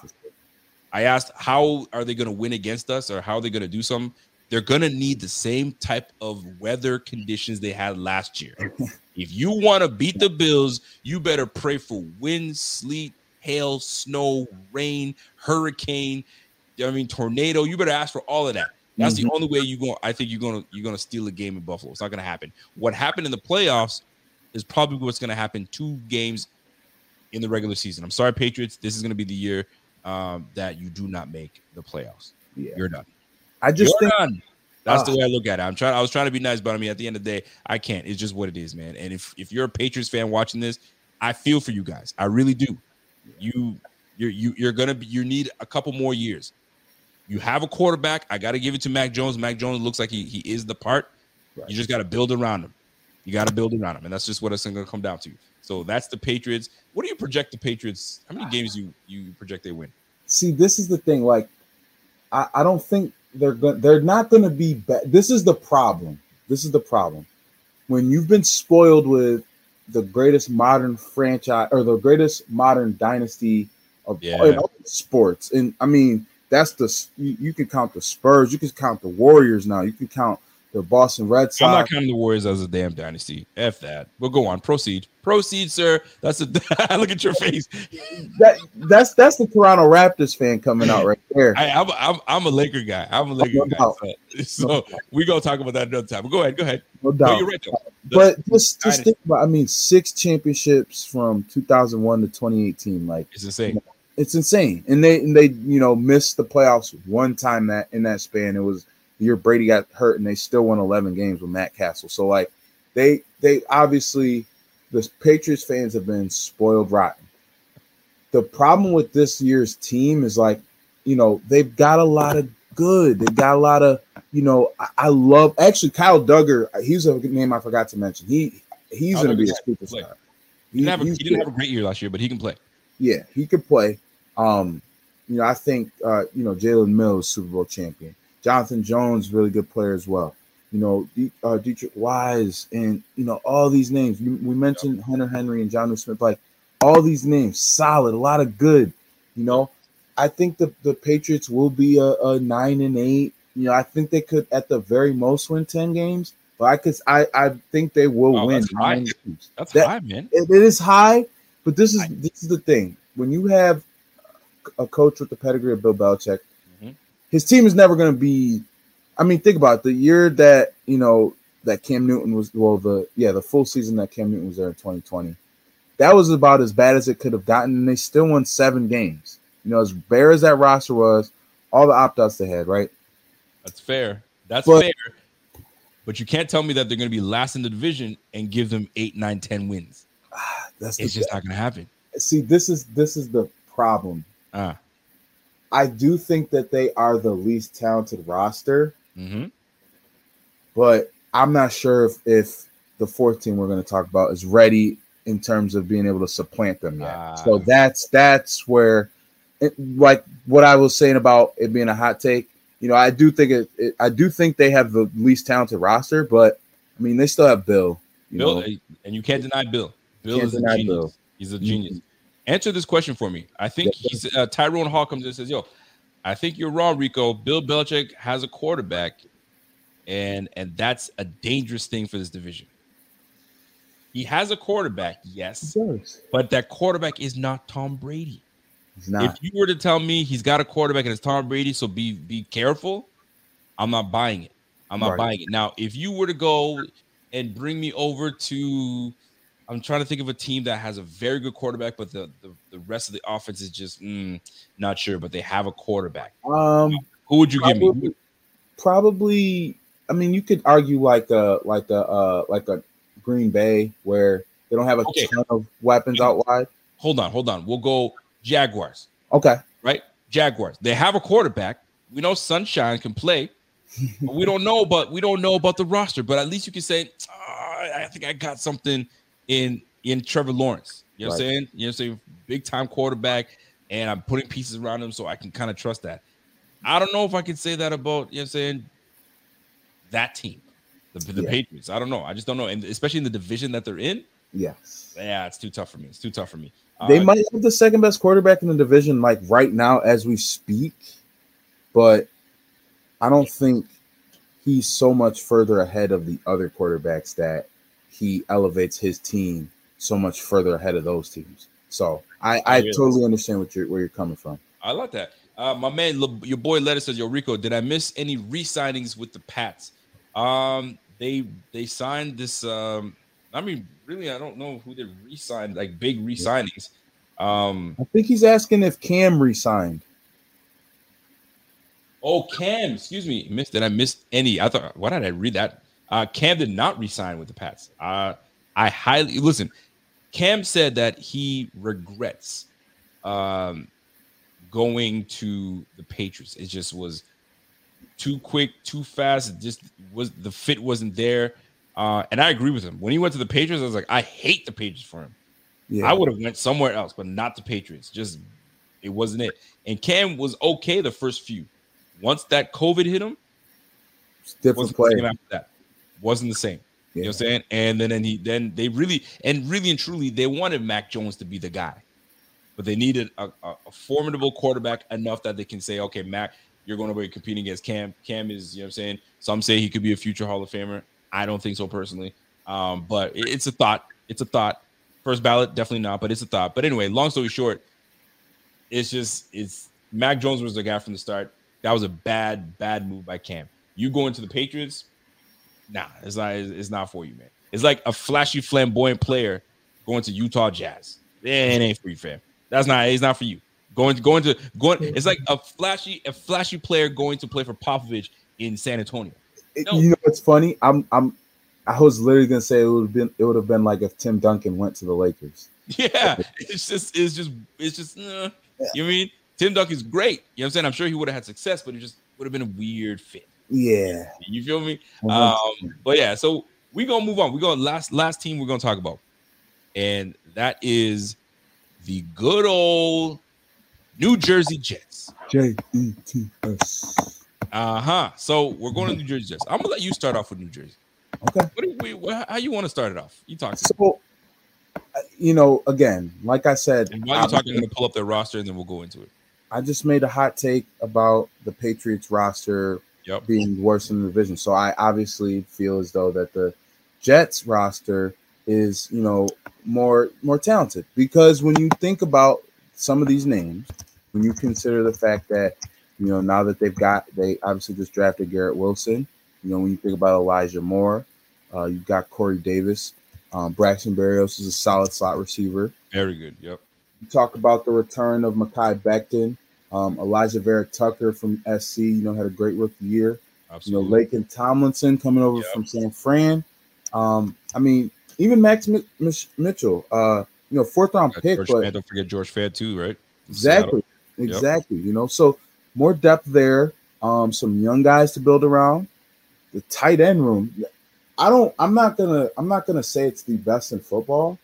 I asked how are they going to win against us, or how are they going to do something? They're going to need the same type of weather conditions they had last year. If you want to beat the Bills, you better pray for wind, sleet, hail, snow, rain, hurricane, I mean tornado. You better ask for all of that. That's Mhm. the only way you're going. I think you're going to you're going to steal a game in Buffalo. It's not going to happen. What happened in the playoffs is probably what's going to happen two games in the regular season. I'm sorry, Patriots. This is going to be the year um, that you do not make the playoffs. Yeah. You're done. I just You're think done. That's Ah. the way I look at it. I'm trying. I was trying to be nice, but I mean, at the end of the day, I can't. It's just what it is, man. And if if you're a Patriots fan watching this, I feel for you guys. I really do. You you're you, you're gonna be. You need a couple more years. You have a quarterback. I got to give it to Mac Jones. Mac Jones looks like he he is the part. Right. You just got to build around him. You got to build around him, and that's just what it's going to come down to. So that's the Patriots. What do you project the Patriots? How many games you you project they win? see, this is the thing. Like, I, I don't think they're going. They're not going to be bad. This is the problem. This is the problem. When you've been spoiled with the greatest modern franchise or the greatest modern dynasty of Yeah. in all sports, and I mean that's the you, you can count the Spurs, you can count the Warriors now, you can count the Boston Red Sox. I'm not counting the Warriors as a damn dynasty. F that. But go on. Proceed. Proceed, sir. That's a look at your face. That that's that's the Toronto Raptors fan coming out right there. I, I'm, I'm I'm a Laker guy. I'm a Laker No guy. doubt. So, so we're gonna talk about that another time. But go ahead. Go ahead. No No, doubt. you're right though. But just just Dynasty. think about. I mean, six championships from two thousand one to twenty eighteen. Like It's insane. it's insane. And they and they you know missed the playoffs one time that in that span. It was the year Brady got hurt, and they still won eleven games with Matt Castle. So like they they obviously the Patriots fans have been spoiled rotten. The problem with this year's team is like, you know, they've got a lot of good. They've got a lot of, you know, I, I love actually Kyle Duggar. He's a name I forgot to mention. He he's Kyle going to be a Duggar can play. superstar. He didn't, have a, he he's didn't good. have a great year last year, but he can play. Yeah, he could play. Um, you know, I think uh, you know, Jalen Mills, Super Bowl champion. Jonathan Jones, really good player as well. You know, De- uh, Dietrich Wise, and you know, all these names. You, we mentioned Hunter Henry and Jonnu Smith, like all these names, solid, a lot of good. You know, I think the, the Patriots will be a, a nine and eight. You know, I think they could at the very most win ten games, but I could I, I think they will Wow, win that's high. nine games. That's That- high, man. It, it is high, but this is this is the thing. When you have a coach with the pedigree of Bill Belichick, Mhm. his team is never going to be. I mean, think about it. The year that you know that Cam Newton was well, the yeah, the full season that Cam Newton was there in twenty twenty. That was about as bad as it could have gotten, and they still won seven games. You know, as bare as that roster was, all the opt-outs they had, right? That's fair. That's But- fair. But you can't tell me that they're going to be last in the division and give them eight, nine, ten wins. That's It's the, just not going to happen. see. This is this is the problem. Ah. I do think that they are the least talented roster, Mm-hmm. but I'm not sure if, if the fourth team we're going to talk about is ready in terms of being able to supplant them yet. Ah. So that's that's where, it, like what I was saying about it being a hot take. You know, I do think it, it. I do think they have the least talented roster, but I mean, they still have Bill. You Bill, know, and you can't deny Bill. Bill Can't is a deny genius. Bill. He's a genius. Answer this question for me. I think Yeah. he's uh, Tyrone Hall comes in and says, "Yo, I think you're wrong, Rico. Bill Belichick has a quarterback, and and that's a dangerous thing for this division. He has a quarterback, yes, He does. but that quarterback is not Tom Brady. He's not. If you were to tell me he's got a quarterback and it's Tom Brady, so be be careful, I'm not buying it. I'm not Right. buying it. Now, if you were to go and bring me over to, I'm trying to think of a team that has a very good quarterback, but the the, the rest of the offense is just mm, not sure, but they have a quarterback. um, Who would you give me? probably, probably. I mean, you could argue like a like a uh, like a Green Bay where they don't have a Okay. ton of weapons out wide. Hold on, hold on. We'll go Jaguars, Okay, right? Jaguars. They have a quarterback. We know Sunshine can play. But we don't know, but we don't know about the roster. But at least you can say, "Ah, I think I got something in in Trevor Lawrence. You know what I'm Right. saying? You know what I'm saying? Big time quarterback, and I'm putting pieces around him so I can kind of trust that. I don't know if I can say that about, you know what I'm saying, that team, the, the Yeah. Patriots. I don't know. I just don't know, and especially in the division that they're in. Yes. Yeah, it's too tough for me. It's too tough for me. They Uh, might have the second best quarterback in the division, like right now as we speak, but I don't think he's so much further ahead of the other quarterbacks that he elevates his team so much further ahead of those teams. So I, I really? totally understand what you're where you're coming from. I like that. Uh, my man, Le- your boy Lettuce says, "Yo, Rico, did I miss any re-signings with the Pats?" Um, they they signed this. Um, I mean, really, I don't know who they re-signed, like big re-signings. Um, I think he's asking if Cam re-signed. oh, Cam, excuse me, missed. Did I miss any? I thought, why did I read that? Uh, Cam did not re-sign with the Pats. Uh, I highly listen. Cam said that he regrets um, going to the Patriots. It just was too quick, too fast. It just was the fit wasn't there. Uh, and I agree with him. When he went to the Patriots, I was like, I hate the Patriots for him. Yeah. I would have went somewhere else, but not the Patriots. Just it wasn't it. And Cam was okay the first few. Once that COVID hit him, It's different wasn't the player. same after that. Wasn't the same. You know Yeah. what I'm saying? And then, then he then they really and really and truly they wanted Mac Jones to be the guy, but they needed a, a, a formidable quarterback enough that they can say, okay, Mac, you're going to be competing against Cam. Cam is, you know what I'm saying? Some say he could be a future Hall of Famer. I don't think so personally. Um, but it, it's a thought. It's a thought. First ballot, definitely not, but it's a thought. But anyway, long story short, it's just it's Mac Jones was the guy from the start. That was a bad, bad move by Cam. You go into the Patriots, nah, it's not. It's not for you, man. It's like a flashy, flamboyant player going to Utah Jazz. It ain't for you, fam. That's not. It's not for you. Going to going to going. It's like a flashy, a flashy player going to play for Popovich in San Antonio. It- No. You know what's funny? I'm I'm I was literally gonna say it would have been it would have been like if Tim Duncan went to the Lakers. Yeah, it's just, it's just, it's just. Uh, you know what I mean? Tim Duncan's great. You know what I'm saying? I'm sure he would have had success, but it just would have been a weird fit. Yeah. You feel me? Mhm. Um, but yeah, so we gonna move on. We go last last team we're gonna talk about, and that is the good old New Jersey Jets. J E T S. Uh huh. So we're going to New Jersey Jets. I'm gonna let you start off with New Jersey. Okay. What do we? What, how you want to start it off? You talk. To me. So uh, you know, again, like I said, And while you're talking, I'm gonna pull up their roster and then we'll go into it. I just made a hot take about the Patriots roster Yep. being worse in the division. So I obviously feel as though that the Jets roster is, you know, more more talented, because when you think about some of these names, when you consider the fact that, you know, now that they've got, they obviously just drafted Garrett Wilson, you know, when you think about Elijah Moore, uh, you've got Corey Davis, um, Braxton Berrios is a solid slot receiver. Very good. Yep. You talk about the return of Mekhi Becton, um, Elijah Vera Tucker from S C, you know, had a great rookie year. Absolutely. You know, Lakin Tomlinson coming over Yep. from San Fran. Um, I mean, even Max Mi- Mich- Mitchell, uh, you know, fourth round Got pick, George but Fant, don't forget George Fant too, right? exactly, Yep. exactly. You know, so more depth there. Um, some young guys to build around. The tight end room. I don't. I'm not gonna. I'm not gonna say it's the best in football,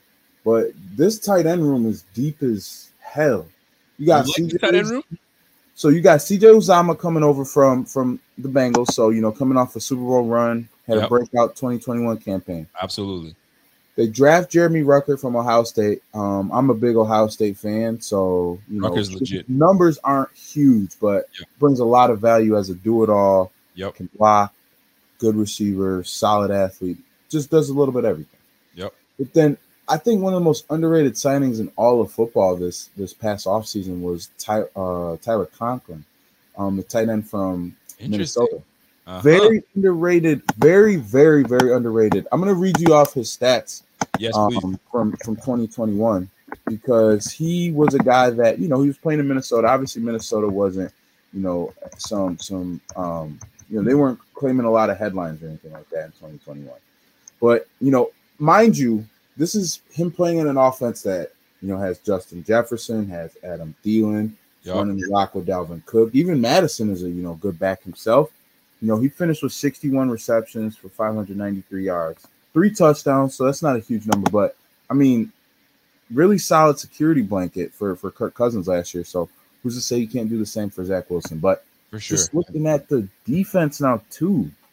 but this tight end room is deep as hell. You You got like C J the tight end room? So you got C J Uzama coming over from from the Bengals. So, you know, coming off a Super Bowl run, had Yep. a breakout twenty twenty-one campaign. Absolutely. They draft Jeremy Rucker from Ohio State. Um, I'm a big Ohio State fan, so you know Rucker's legit. numbers aren't huge, but Yep. brings a lot of value as a do-it-all. Yep. Can block, good receiver, solid athlete, just does a little bit of everything. Yep. But then I think one of the most underrated signings in all of football this this past offseason was Ty, uh, Tyler Conklin, um, the tight end from Interesting. Minnesota. Uh-huh. Very underrated, very, very, very underrated. I'm going to read you off his stats Yes, please. um, from, from twenty twenty-one, because he was a guy that, you know, he was playing in Minnesota. Obviously, Minnesota wasn't, you know, some, some, um, you know, they weren't claiming a lot of headlines or anything like that in twenty twenty-one. But, you know, mind you, this is him playing in an offense that, you know, has Justin Jefferson, has Adam Thielen, Yep. running the rock with Dalvin Cook. Even Madison is a, you know, good back himself. You know, he finished with sixty-one receptions for five hundred ninety-three yards, three touchdowns. So that's not a huge number, but I mean, really solid security blanket for, for Kirk Cousins last year. So who's to say you can't do the same for Zach Wilson? But For sure. just looking at the defense now too,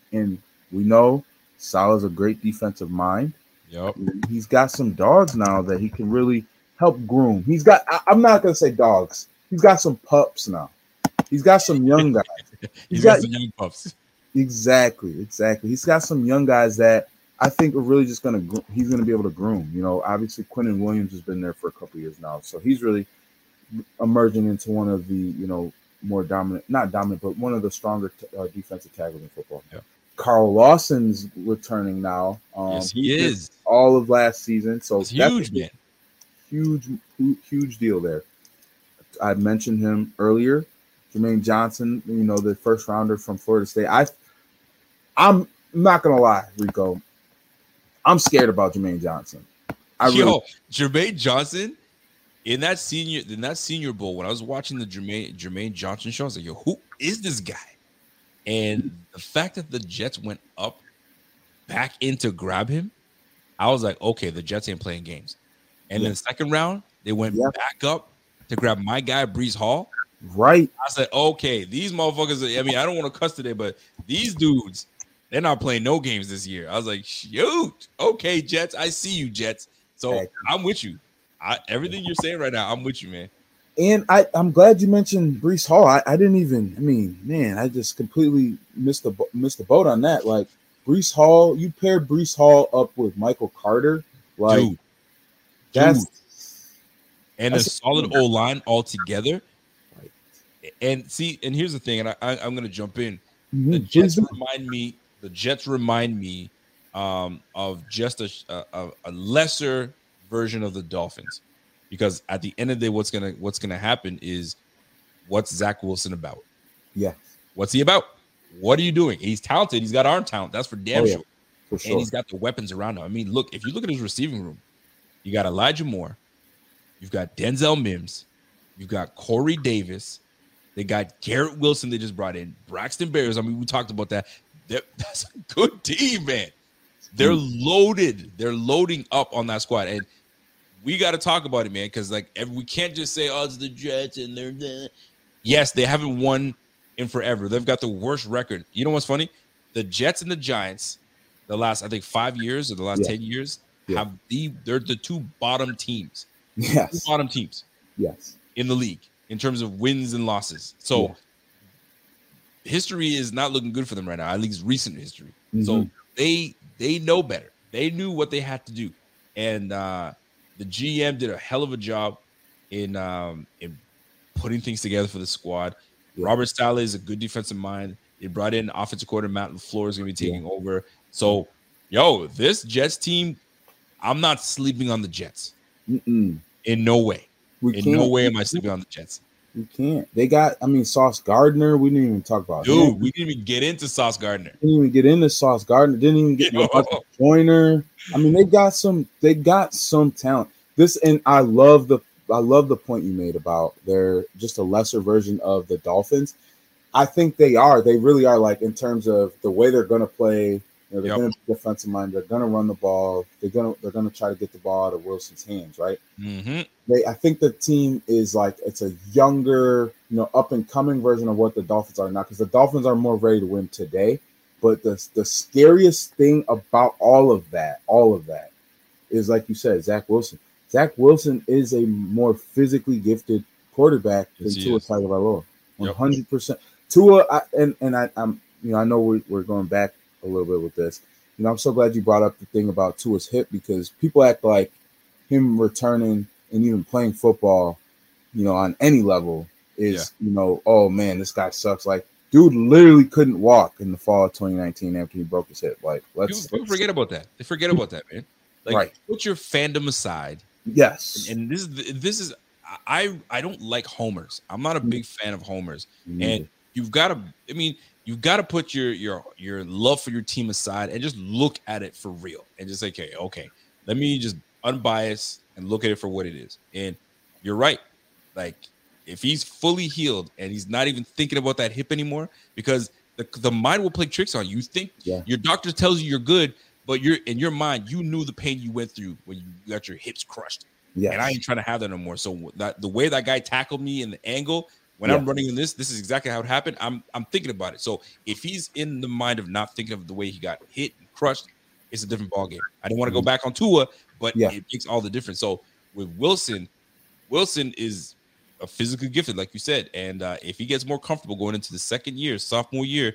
And we know Salah's a great defensive mind. Yep. He's got some dogs now that he can really help groom. He's got, I, I'm not going to say dogs. He's got some pups now. He's got some young guys. He's, He's got, got some young pups. Exactly, exactly. He's got some young guys that I think are really just going to, he's going to be able to groom. You know, obviously Quinnen Williams has been there for a couple of years now. So he's really emerging into one of the, you know, more dominant, not dominant, but one of the stronger t- uh, defensive tackles in football. Yeah. Carl Lawson's returning now. Um, Yes, he is. All of last season. So It's that's huge, a man. Huge, hu- huge deal there. I mentioned him earlier. Jermaine Johnson, you know, the first rounder from Florida State. I, I'm not going to lie, Rico. I'm scared about Jermaine Johnson. I Yo, really, Jermaine Johnson in that senior in that senior bowl, when I was watching the Jermaine Jermaine Johnson show, I was like, yo, who is this guy? And the fact that the Jets went up back in to grab him, I was like, okay, the Jets ain't playing games. And Yeah. then the second round, they went Yeah. back up to grab my guy Brees Hall. right. I said, okay, these motherfuckers. I mean, I don't want to cuss today, but these dudes, they're not playing no games this year. I was like, shoot, okay, Jets, I see you, Jets. So Exactly. I'm with you. I, everything you're saying right now, I'm with you, man. And I, I'm glad you mentioned Brees Hall. I, I didn't even, I mean, man, I just completely missed the bo- missed the boat on that. Like Brees Hall, you paired Brees Hall up with Michael Carter. Like Dude, that's dude. And a that's- solid O line altogether. And see, and here's the thing, and I, I, I'm going to jump in. Mhm. The Jets Brees- remind me. The Jets remind me um, of just a, a a lesser version of the Dolphins, because at the end of the day, what's gonna what's gonna happen is, what's Zach Wilson about? yeah, What's he about? What are you doing? He's talented. He's got arm talent. That's for damn Oh, yeah. sure. for And sure. he's got the weapons around him. I mean, look, if you look at his receiving room, you got Elijah Moore, you've got Denzel Mims, you've got Corey Davis, they got Garrett Wilson they just brought in, Braxton Berrios. I mean, we talked about that. They're, that's a good team, man. They're loaded. They're loading up on that squad. And we got to talk about it, man, because like every, we can't just say, oh, it's the Jets and they're the. Yes, they haven't won in forever. They've got the worst record. You know what's funny? The Jets and the Giants, the last, I think, five years or the last Yeah. ten years, Yeah. have the they're the two bottom teams. Two Yes, bottom teams yes, in the league in terms of wins and losses. So Yeah. history is not looking good for them right now, at least recent history. So Mhm. they they know better. They knew what they had to do. And uh the G M did a hell of a job in um in putting things together for the squad. Yeah. Robert Saleh is a good defensive mind. They brought in offensive coordinator Matt LaFleur is going to be taking over. So, yo, this Jets team, I'm not sleeping on the Jets Mm-mm. in no way. we In can't. no way am I sleeping on the Jets. We can't. They got. I mean, Sauce Gardner. We didn't even talk about Dude, him. we didn't even get into Sauce Gardner. Didn't even get into Sauce Gardner. Didn't even get Yo. Lamarcus Joyner. I mean, they got some. They got some talent. This and I love the. I love the point you made about they're just a lesser version of the Dolphins. I think they are. They really are. Like in terms of the way they're going to play. You know, they're Yep. going to be defensive minded. They're going to run the ball. They're going to. They're going to try to get the ball out of Wilson's hands. Right. Mm-hmm. They, I think the team is like it's a younger, you know, up and coming version of what the Dolphins are now. Because the Dolphins are more ready to win today. But the the scariest thing about all of that, all of that, is like you said, Zach Wilson. Zach Wilson is a more physically gifted quarterback than Yes, he Tua is. Tagovailoa. One Yep. hundred percent. Tua, I, and and I, I'm, you know, I know we're, we're going back a little bit with this. You know, I'm so glad you brought up the thing about Tua's hip because people act like him returning and even playing football, you know, on any level is, you know, oh man, this guy sucks. Like, dude literally couldn't walk in the fall of twenty nineteen after he broke his hip. Like, let's, People, people forget about that. They forget about that, man. Like, Right. put your fandom aside. yes, And this is this is I I don't like homers. I'm not a big fan of homers. And you've got to. I mean, you've got to put your your your love for your team aside and just look at it for real and just say, okay, okay, let me just unbiased and look at it for what it is. And you're right. Like if he's fully healed and he's not even thinking about that hip anymore, because the, the mind will play tricks on you. You think Yeah. your doctor tells you you're good, but you're in your mind, you knew the pain you went through when you got your hips crushed. yes. And I ain't trying to have that no more. So that the way that guy tackled me and the angle, When Yeah. I'm running in this, this is exactly how it happened. I'm I'm thinking about it. So if he's in the mind of not thinking of the way he got hit and crushed, it's a different ballgame. I don't want to go back on Tua, but Yeah. it makes all the difference. So with Wilson, Wilson is a physically gifted, like you said, and uh, if he gets more comfortable going into the second year, sophomore year,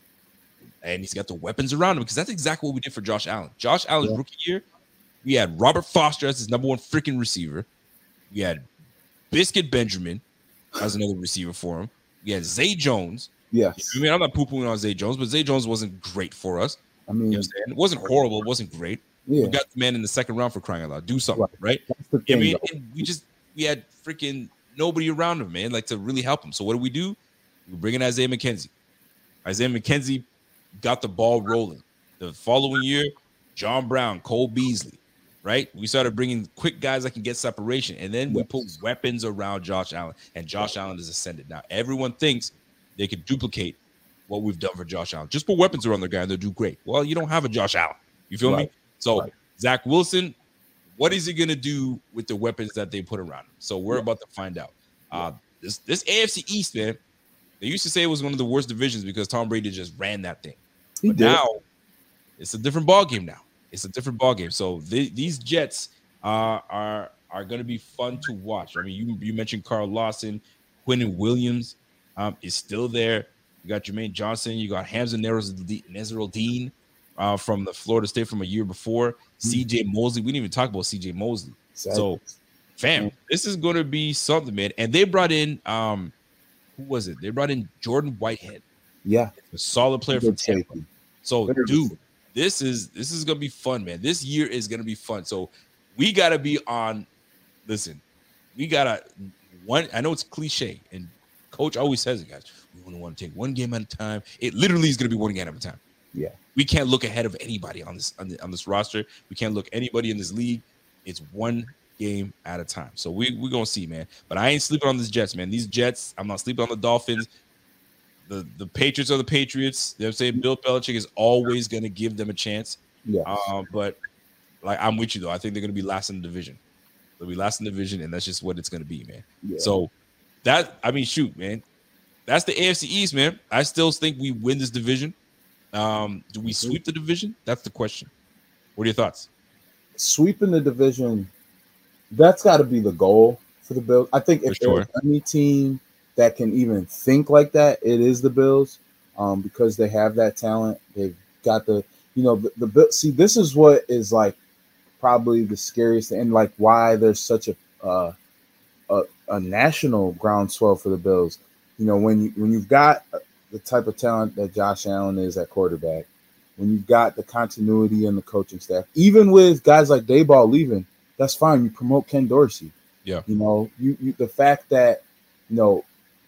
and he's got the weapons around him, because that's exactly what we did for Josh Allen. Josh Allen's Yeah. rookie year, we had Robert Foster as his number one freaking receiver. We had Biscuit Benjamin as another receiver for him. We had Zay Jones. Yes. I mean, I'm not poo-pooing on Zay Jones, but Zay Jones wasn't great for us. I mean, You know what I'm saying? It wasn't horrible. It wasn't great. yeah. We got the man in the second round for crying out loud. Do something, Right. right? That's the I thing. mean, though. and we just we had freaking nobody around him, man, like to really help him. So what do we do? We bring in Isaiah McKenzie. Isaiah McKenzie got the ball rolling. The following year, John Brown, Cole Beasley, right? We started bringing quick guys that can get separation, and then we Yes. put weapons around Josh Allen, and Josh Allen is ascended. Now everyone thinks they could duplicate what we've done for Josh Allen. Just put weapons around the guy and they'll do great. Well, you don't have a Josh Allen. You feel Right. me? So Right. Zach Wilson, what is he gonna do with the weapons that they put around him? So we're Yeah. about to find out. Uh, this this A F C East, man. They used to say it was one of the worst divisions because Tom Brady just ran that thing. He But did. now it's a different ball game. Now it's a different ball game. So the, these Jets uh, are are going to be fun to watch. I mean, you you mentioned Carl Lawson, Quinnen Williams um, is still there. You got Jermaine Johnson. You got Hamza Nasruddin uh, from the Florida State from a year before. C J Mosley. We didn't even talk about C J Mosley. So, fam, this is going to be something, man. And they brought in um, who was it? They brought in Jordan Whitehead, yeah. a solid player from Good Tampa. safety. So, Very good dude, safety. this is this is gonna be fun, man. This year is gonna be fun. So we gotta be on. Listen, we gotta one. I know it's cliche, and Coach always says it, guys. We only want to take one game at a time. It literally is gonna be one game at a time. Yeah. We can't look ahead of anybody on this on, the, on this roster. We can't look anybody in this league. It's one game at a time. So we we're gonna see, man. But I ain't sleeping on these Jets, man. These Jets. I'm not sleeping on the Dolphins. The, the Patriots are the Patriots. You know what I'm saying? Bill Belichick is always going to give them a chance. Yeah. Uh, but, like, I'm with you, though. I think they're going to be last in the division. They'll be last in the division, and that's just what it's going to be, man. Yeah. So, that, I mean, shoot, man. That's the A F C East, man. I still think we win this division. Um, do we sweep the division? That's the question. What are your thoughts? Sweeping the division, that's got to be the goal for the Bills. I think if For sure. there's any team that can even think like that, it is the Bills, um, because they have that talent. They've got the, you know, the, the Bill. See, this is what is like probably the scariest thing, and like why there's such a uh, a, a national groundswell for the Bills. You know, when you when you've got the type of talent that Josh Allen is at quarterback, when you've got the continuity in the coaching staff, even with guys like Dayball leaving, that's fine. You promote Ken Dorsey. Yeah. You know, you, you the fact that, you know,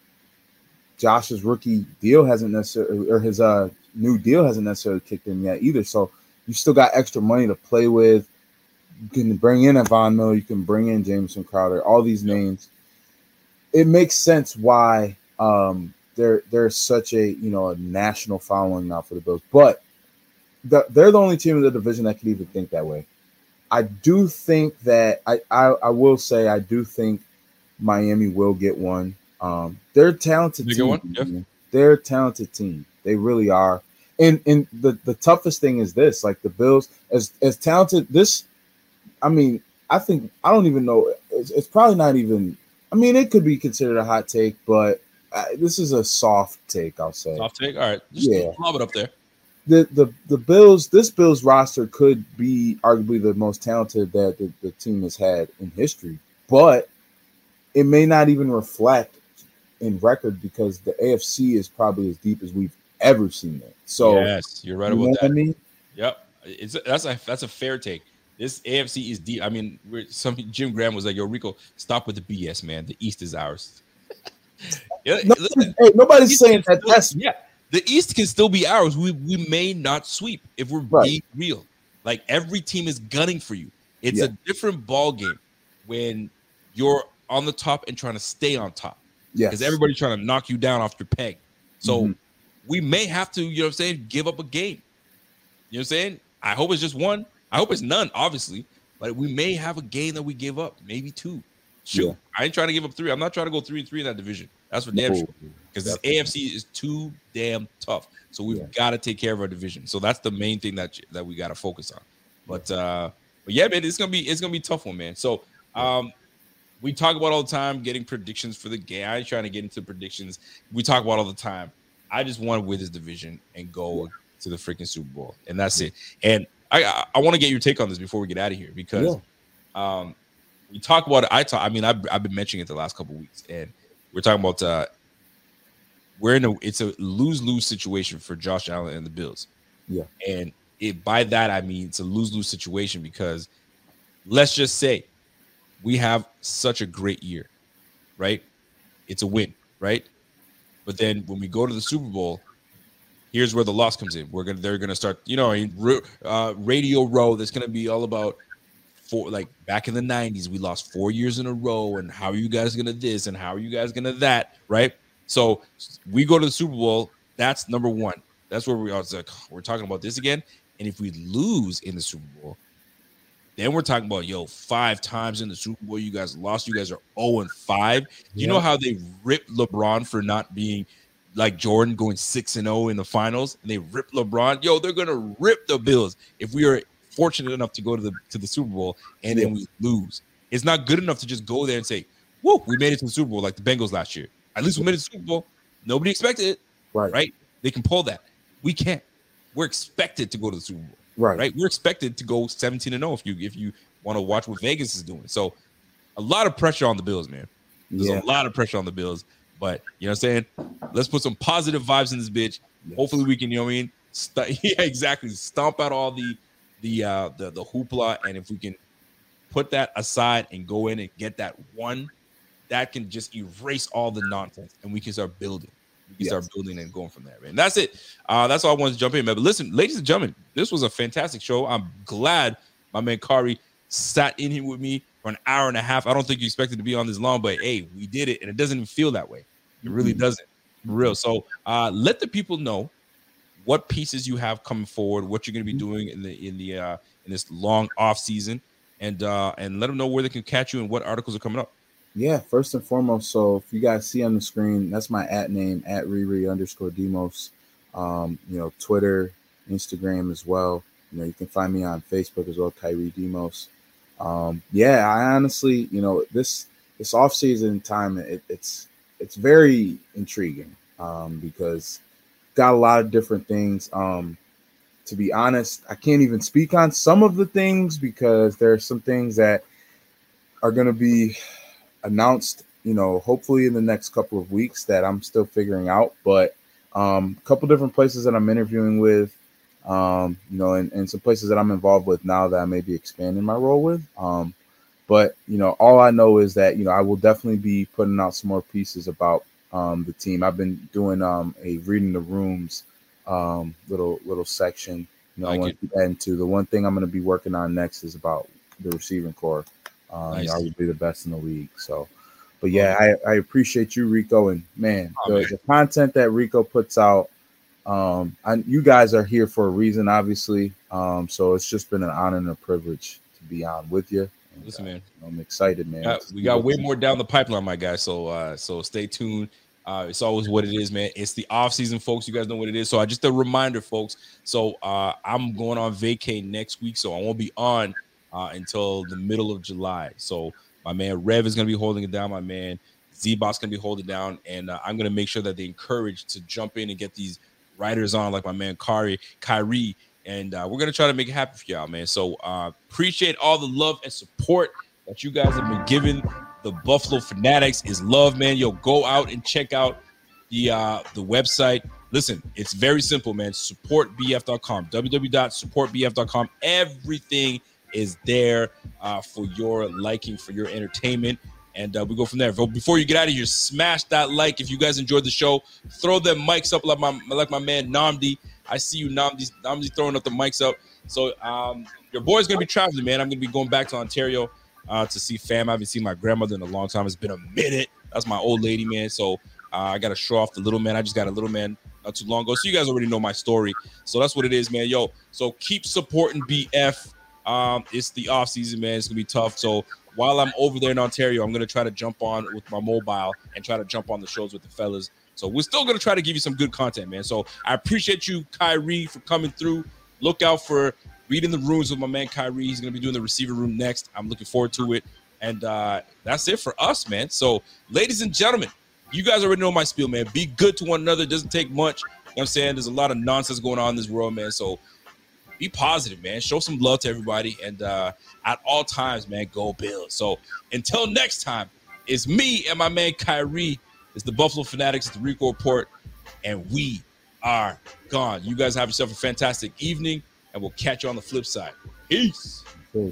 Josh's rookie deal hasn't necessarily, or his uh new deal hasn't necessarily kicked in yet either. So you still got extra money to play with. You can bring in a Von Miller, you can bring in Jameson Crowder, all these names. It makes sense why um there there's such a, you know, a national following now for the Bills. But the, they're the only team in the division that can even think that way. I do think that I, I I will say I do think Miami will get one. Um, they're a talented They get team. one? Yeah. man. They're a talented team. They really are. And and the, the toughest thing is this: like the Bills, as as talented. This, I mean, I think I don't even know. It's, it's probably not even. I mean, it could be considered a hot take, but uh, this is a soft take. I'll say. Soft take? All right. Just Yeah. lob it up there. The, the the Bills, this Bills roster could be arguably the most talented that the, the team has had in history, but it may not even reflect in record because the A F C is probably as deep as we've ever seen it. So yes, you're right you know about what that. I mean? Yep, it's that's a that's a fair take. This A F C is deep. I mean, we're, some Jim Graham was like, "Yo, Rico, stop with the B S, man. The East is ours." yeah, Nobody's, listen, hey, nobody's East saying can that. still- That's yeah, the East can still be ours. We we may not sweep if we're Right. being real. Like every team is gunning for you. It's Yeah. a different ball game when you're on the top and trying to stay on top. yes. Because everybody's trying to knock you down off your peg. So Mhm. we may have to, you know what I'm saying, give up a game. You know what I'm saying? I hope it's just one. I hope it's none, obviously. But we may have a game that we give up, maybe two. Shoot, Yeah. I ain't trying to give up three. I'm not trying to go three and three in that division. That's for damn No, sure. Because this A F C is too damn tough. So we've Yeah. got to take care of our division. So that's the main thing that that we got to focus on. But uh, but yeah, man, it's gonna be it's gonna be a tough one, man. So um, we talk about all the time getting predictions for the game. I ain't trying to get into predictions. We talk about all the time. I just want to win this division and go to the freaking Super Bowl, and that's it. And I I, I want to get your take on this before we get out of here because um, we talk about it. I talk. I mean, I've I've been mentioning it the last couple of weeks, and we're talking about uh, we're in a it's a lose lose situation for Josh Allen and the Bills. Yeah, and it by that I mean it's a lose lose situation because let's just say we have such a great year, right? It's a win, right? But then when we go to the Super Bowl, here's where the loss comes in. We're gonna they're gonna start, you know, uh, Radio Row. That's gonna be all about for like back in the nineties, we lost four years in a row, and how are you guys gonna this and how are you guys gonna that, right? So we go to the Super Bowl. That's number one. That's where we are. It's like we're talking about this again. And if we lose in the Super Bowl, then we're talking about, yo, five times in the Super Bowl, you guys lost. You guys are oh and five. Do you Yeah. know how they ripped LeBron for not being like Jordan going six and oh in the finals? And they ripped LeBron. Yo, they're going to rip the Bills if we are fortunate enough to go to the to the Super Bowl and then we lose. It's not good enough to just go there and say, whoa, we made it to the Super Bowl like the Bengals last year. At least we made it to the Super Bowl. Nobody expected it, right? Right? They can pull that. We can't. We're expected to go to the Super Bowl. Right. Right. We're expected to go seventeen and oh if you if you want to watch what Vegas is doing. So a lot of pressure on the Bills, man. There's Yeah. a lot of pressure on the Bills. But you know what I'm saying? Let's put some positive vibes in this bitch. Yes. Hopefully we can, you know what I mean? St- yeah, exactly. Stomp out all the the uh the, the hoopla. And if we can put that aside and go in and get that one, that can just erase all the nonsense and we can start building. We can Yes. start building and going from there, man. That's it. Uh, that's all I wanted to jump in, man. But listen, ladies and gentlemen, this was a fantastic show. I'm glad my man Kari sat in here with me for an hour and a half. I don't think you expected to be on this long, but hey, we did it, and it doesn't even feel that way. It really Mm-hmm. doesn't. For real. So uh, let the people know what pieces you have coming forward, what you're going to be doing in the in the uh, in this long off season, and uh, and let them know where they can catch you and what articles are coming up. Yeah, first and foremost, so if you guys see on the screen, that's my at name, at Riri underscore Demos. Um, you know, Twitter, Instagram as well. You know, you can find me on Facebook as well, Kyrie Demos. Um, yeah, I honestly, you know, this this off-season time, it, it's it's very intriguing um, because got a lot of different things. Um, to be honest, I can't even speak on some of the things because there are some things that are going to be announced, you know, hopefully in the next couple of weeks that I'm still figuring out, but um, a couple different places that I'm interviewing with, um, you know, and, and some places that I'm involved with now that I may be expanding my role with. Um, but, you know, all I know is that, you know, I will definitely be putting out some more pieces about um, the team. I've been doing um, a reading the rooms um, little, little section, you know, Like I want it. to get into. The one thing I'm going to be working on next is about the receiving core. Um, Nice. I would be the best in the league. So, but yeah, I, I appreciate you, Rico, and man, Oh, the, man. the content that Rico puts out. Um, I, you guys are here for a reason, obviously. Um, so it's just been an honor and a privilege to be on with you. And, Listen, uh, man. I'm excited, man. We got, we got way more down the pipeline, my guy. So uh, so stay tuned. Uh, it's always what it is, man. It's the off season, folks. You guys know what it is. So I just a reminder, folks. So uh, I'm going on vacay next week, so I won't be on uh, until the middle of July. So my man Rev is going to be holding it down. My man Z-Boss going to be holding it down, and uh, I'm going to make sure that they encourage to jump in and get these writers on, like my man Kari, Kyrie, and uh, we're going to try to make it happen for y'all, man. So uh, appreciate all the love and support that you guys have been giving the Buffalo Fanatics. Is love, man. Yo, go out and check out the uh, the website. Listen, it's very simple, man. support b f dot com, w w w dot support b f dot com. Everything is there uh, for your liking, for your entertainment, and uh, we go from there. But before you get out of here, smash that like if you guys enjoyed the show. Throw them mics up like my like my man Namdi. I see you, Namdi. Namdi throwing up the mics up. So um, your boy's gonna be traveling, man. I'm gonna be going back to Ontario uh, to see fam. I haven't seen my grandmother in a long time. It's been a minute. That's my old lady, man. So uh, I got to show off the little man. I just got a little man not too long ago. So you guys already know my story. So that's what it is, man. Yo, so keep supporting B F. Um, it's the off season, man. It's gonna be tough. So while I'm over there in Ontario, I'm going to try to jump on with my mobile and try to jump on the shows with the fellas. So we're still going to try to give you some good content, man. So I appreciate you, Kyrie, for coming through. Look out for Reading the Rooms with my man Kyrie. He's going to be doing the receiver room next. I'm looking forward to it. And uh, that's it for us, man. So, ladies and gentlemen, you guys already know my spiel, man. Be good to one another. It doesn't take much. You know what I'm saying? There's a lot of nonsense going on in this world, man. So be positive, man. Show some love to everybody. And uh, at all times, man, go Bills. So until next time, it's me and my man Kyrie. It's the Buffalo Fanatics. It's the Rico Report. And we are gone. You guys have yourself a fantastic evening. And we'll catch you on the flip side. Peace. Cool.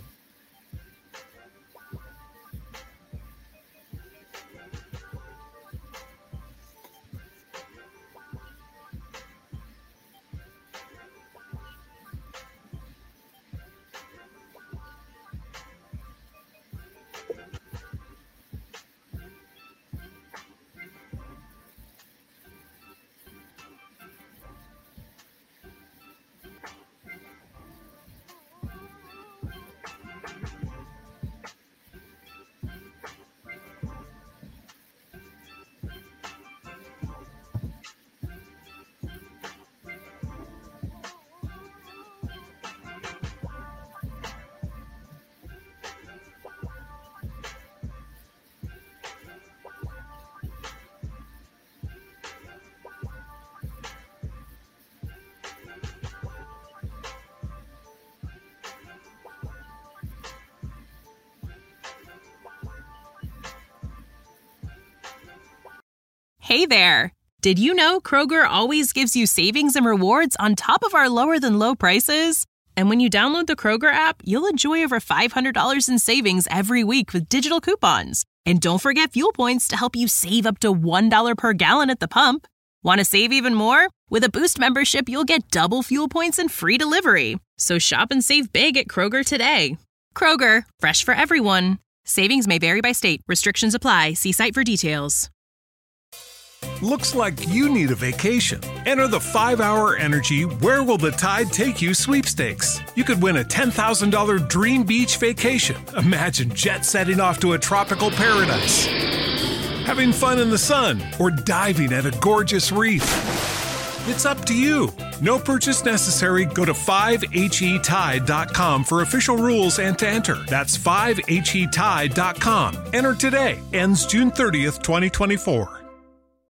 Hey there! Did you know Kroger always gives you savings and rewards on top of our lower-than-low prices? And when you download the Kroger app, you'll enjoy over five hundred dollars in savings every week with digital coupons. And don't forget fuel points to help you save up to one dollar per gallon at the pump. Want to save even more? With a Boost membership, you'll get double fuel points and free delivery. So shop and save big at Kroger today. Kroger, fresh for everyone. Savings may vary by state. Restrictions apply. See site for details. Looks like you need a vacation. Enter the five hour Energy Where Will the Tide Take You sweepstakes. You could win a ten thousand dollars dream beach vacation. Imagine jet setting off to a tropical paradise, having fun in the sun, or diving at a gorgeous reef. It's up to you. No purchase necessary. Go to five H E tide dot com for official rules and to enter. That's five H E tide dot com. Enter today. Ends June thirtieth, twenty twenty-four.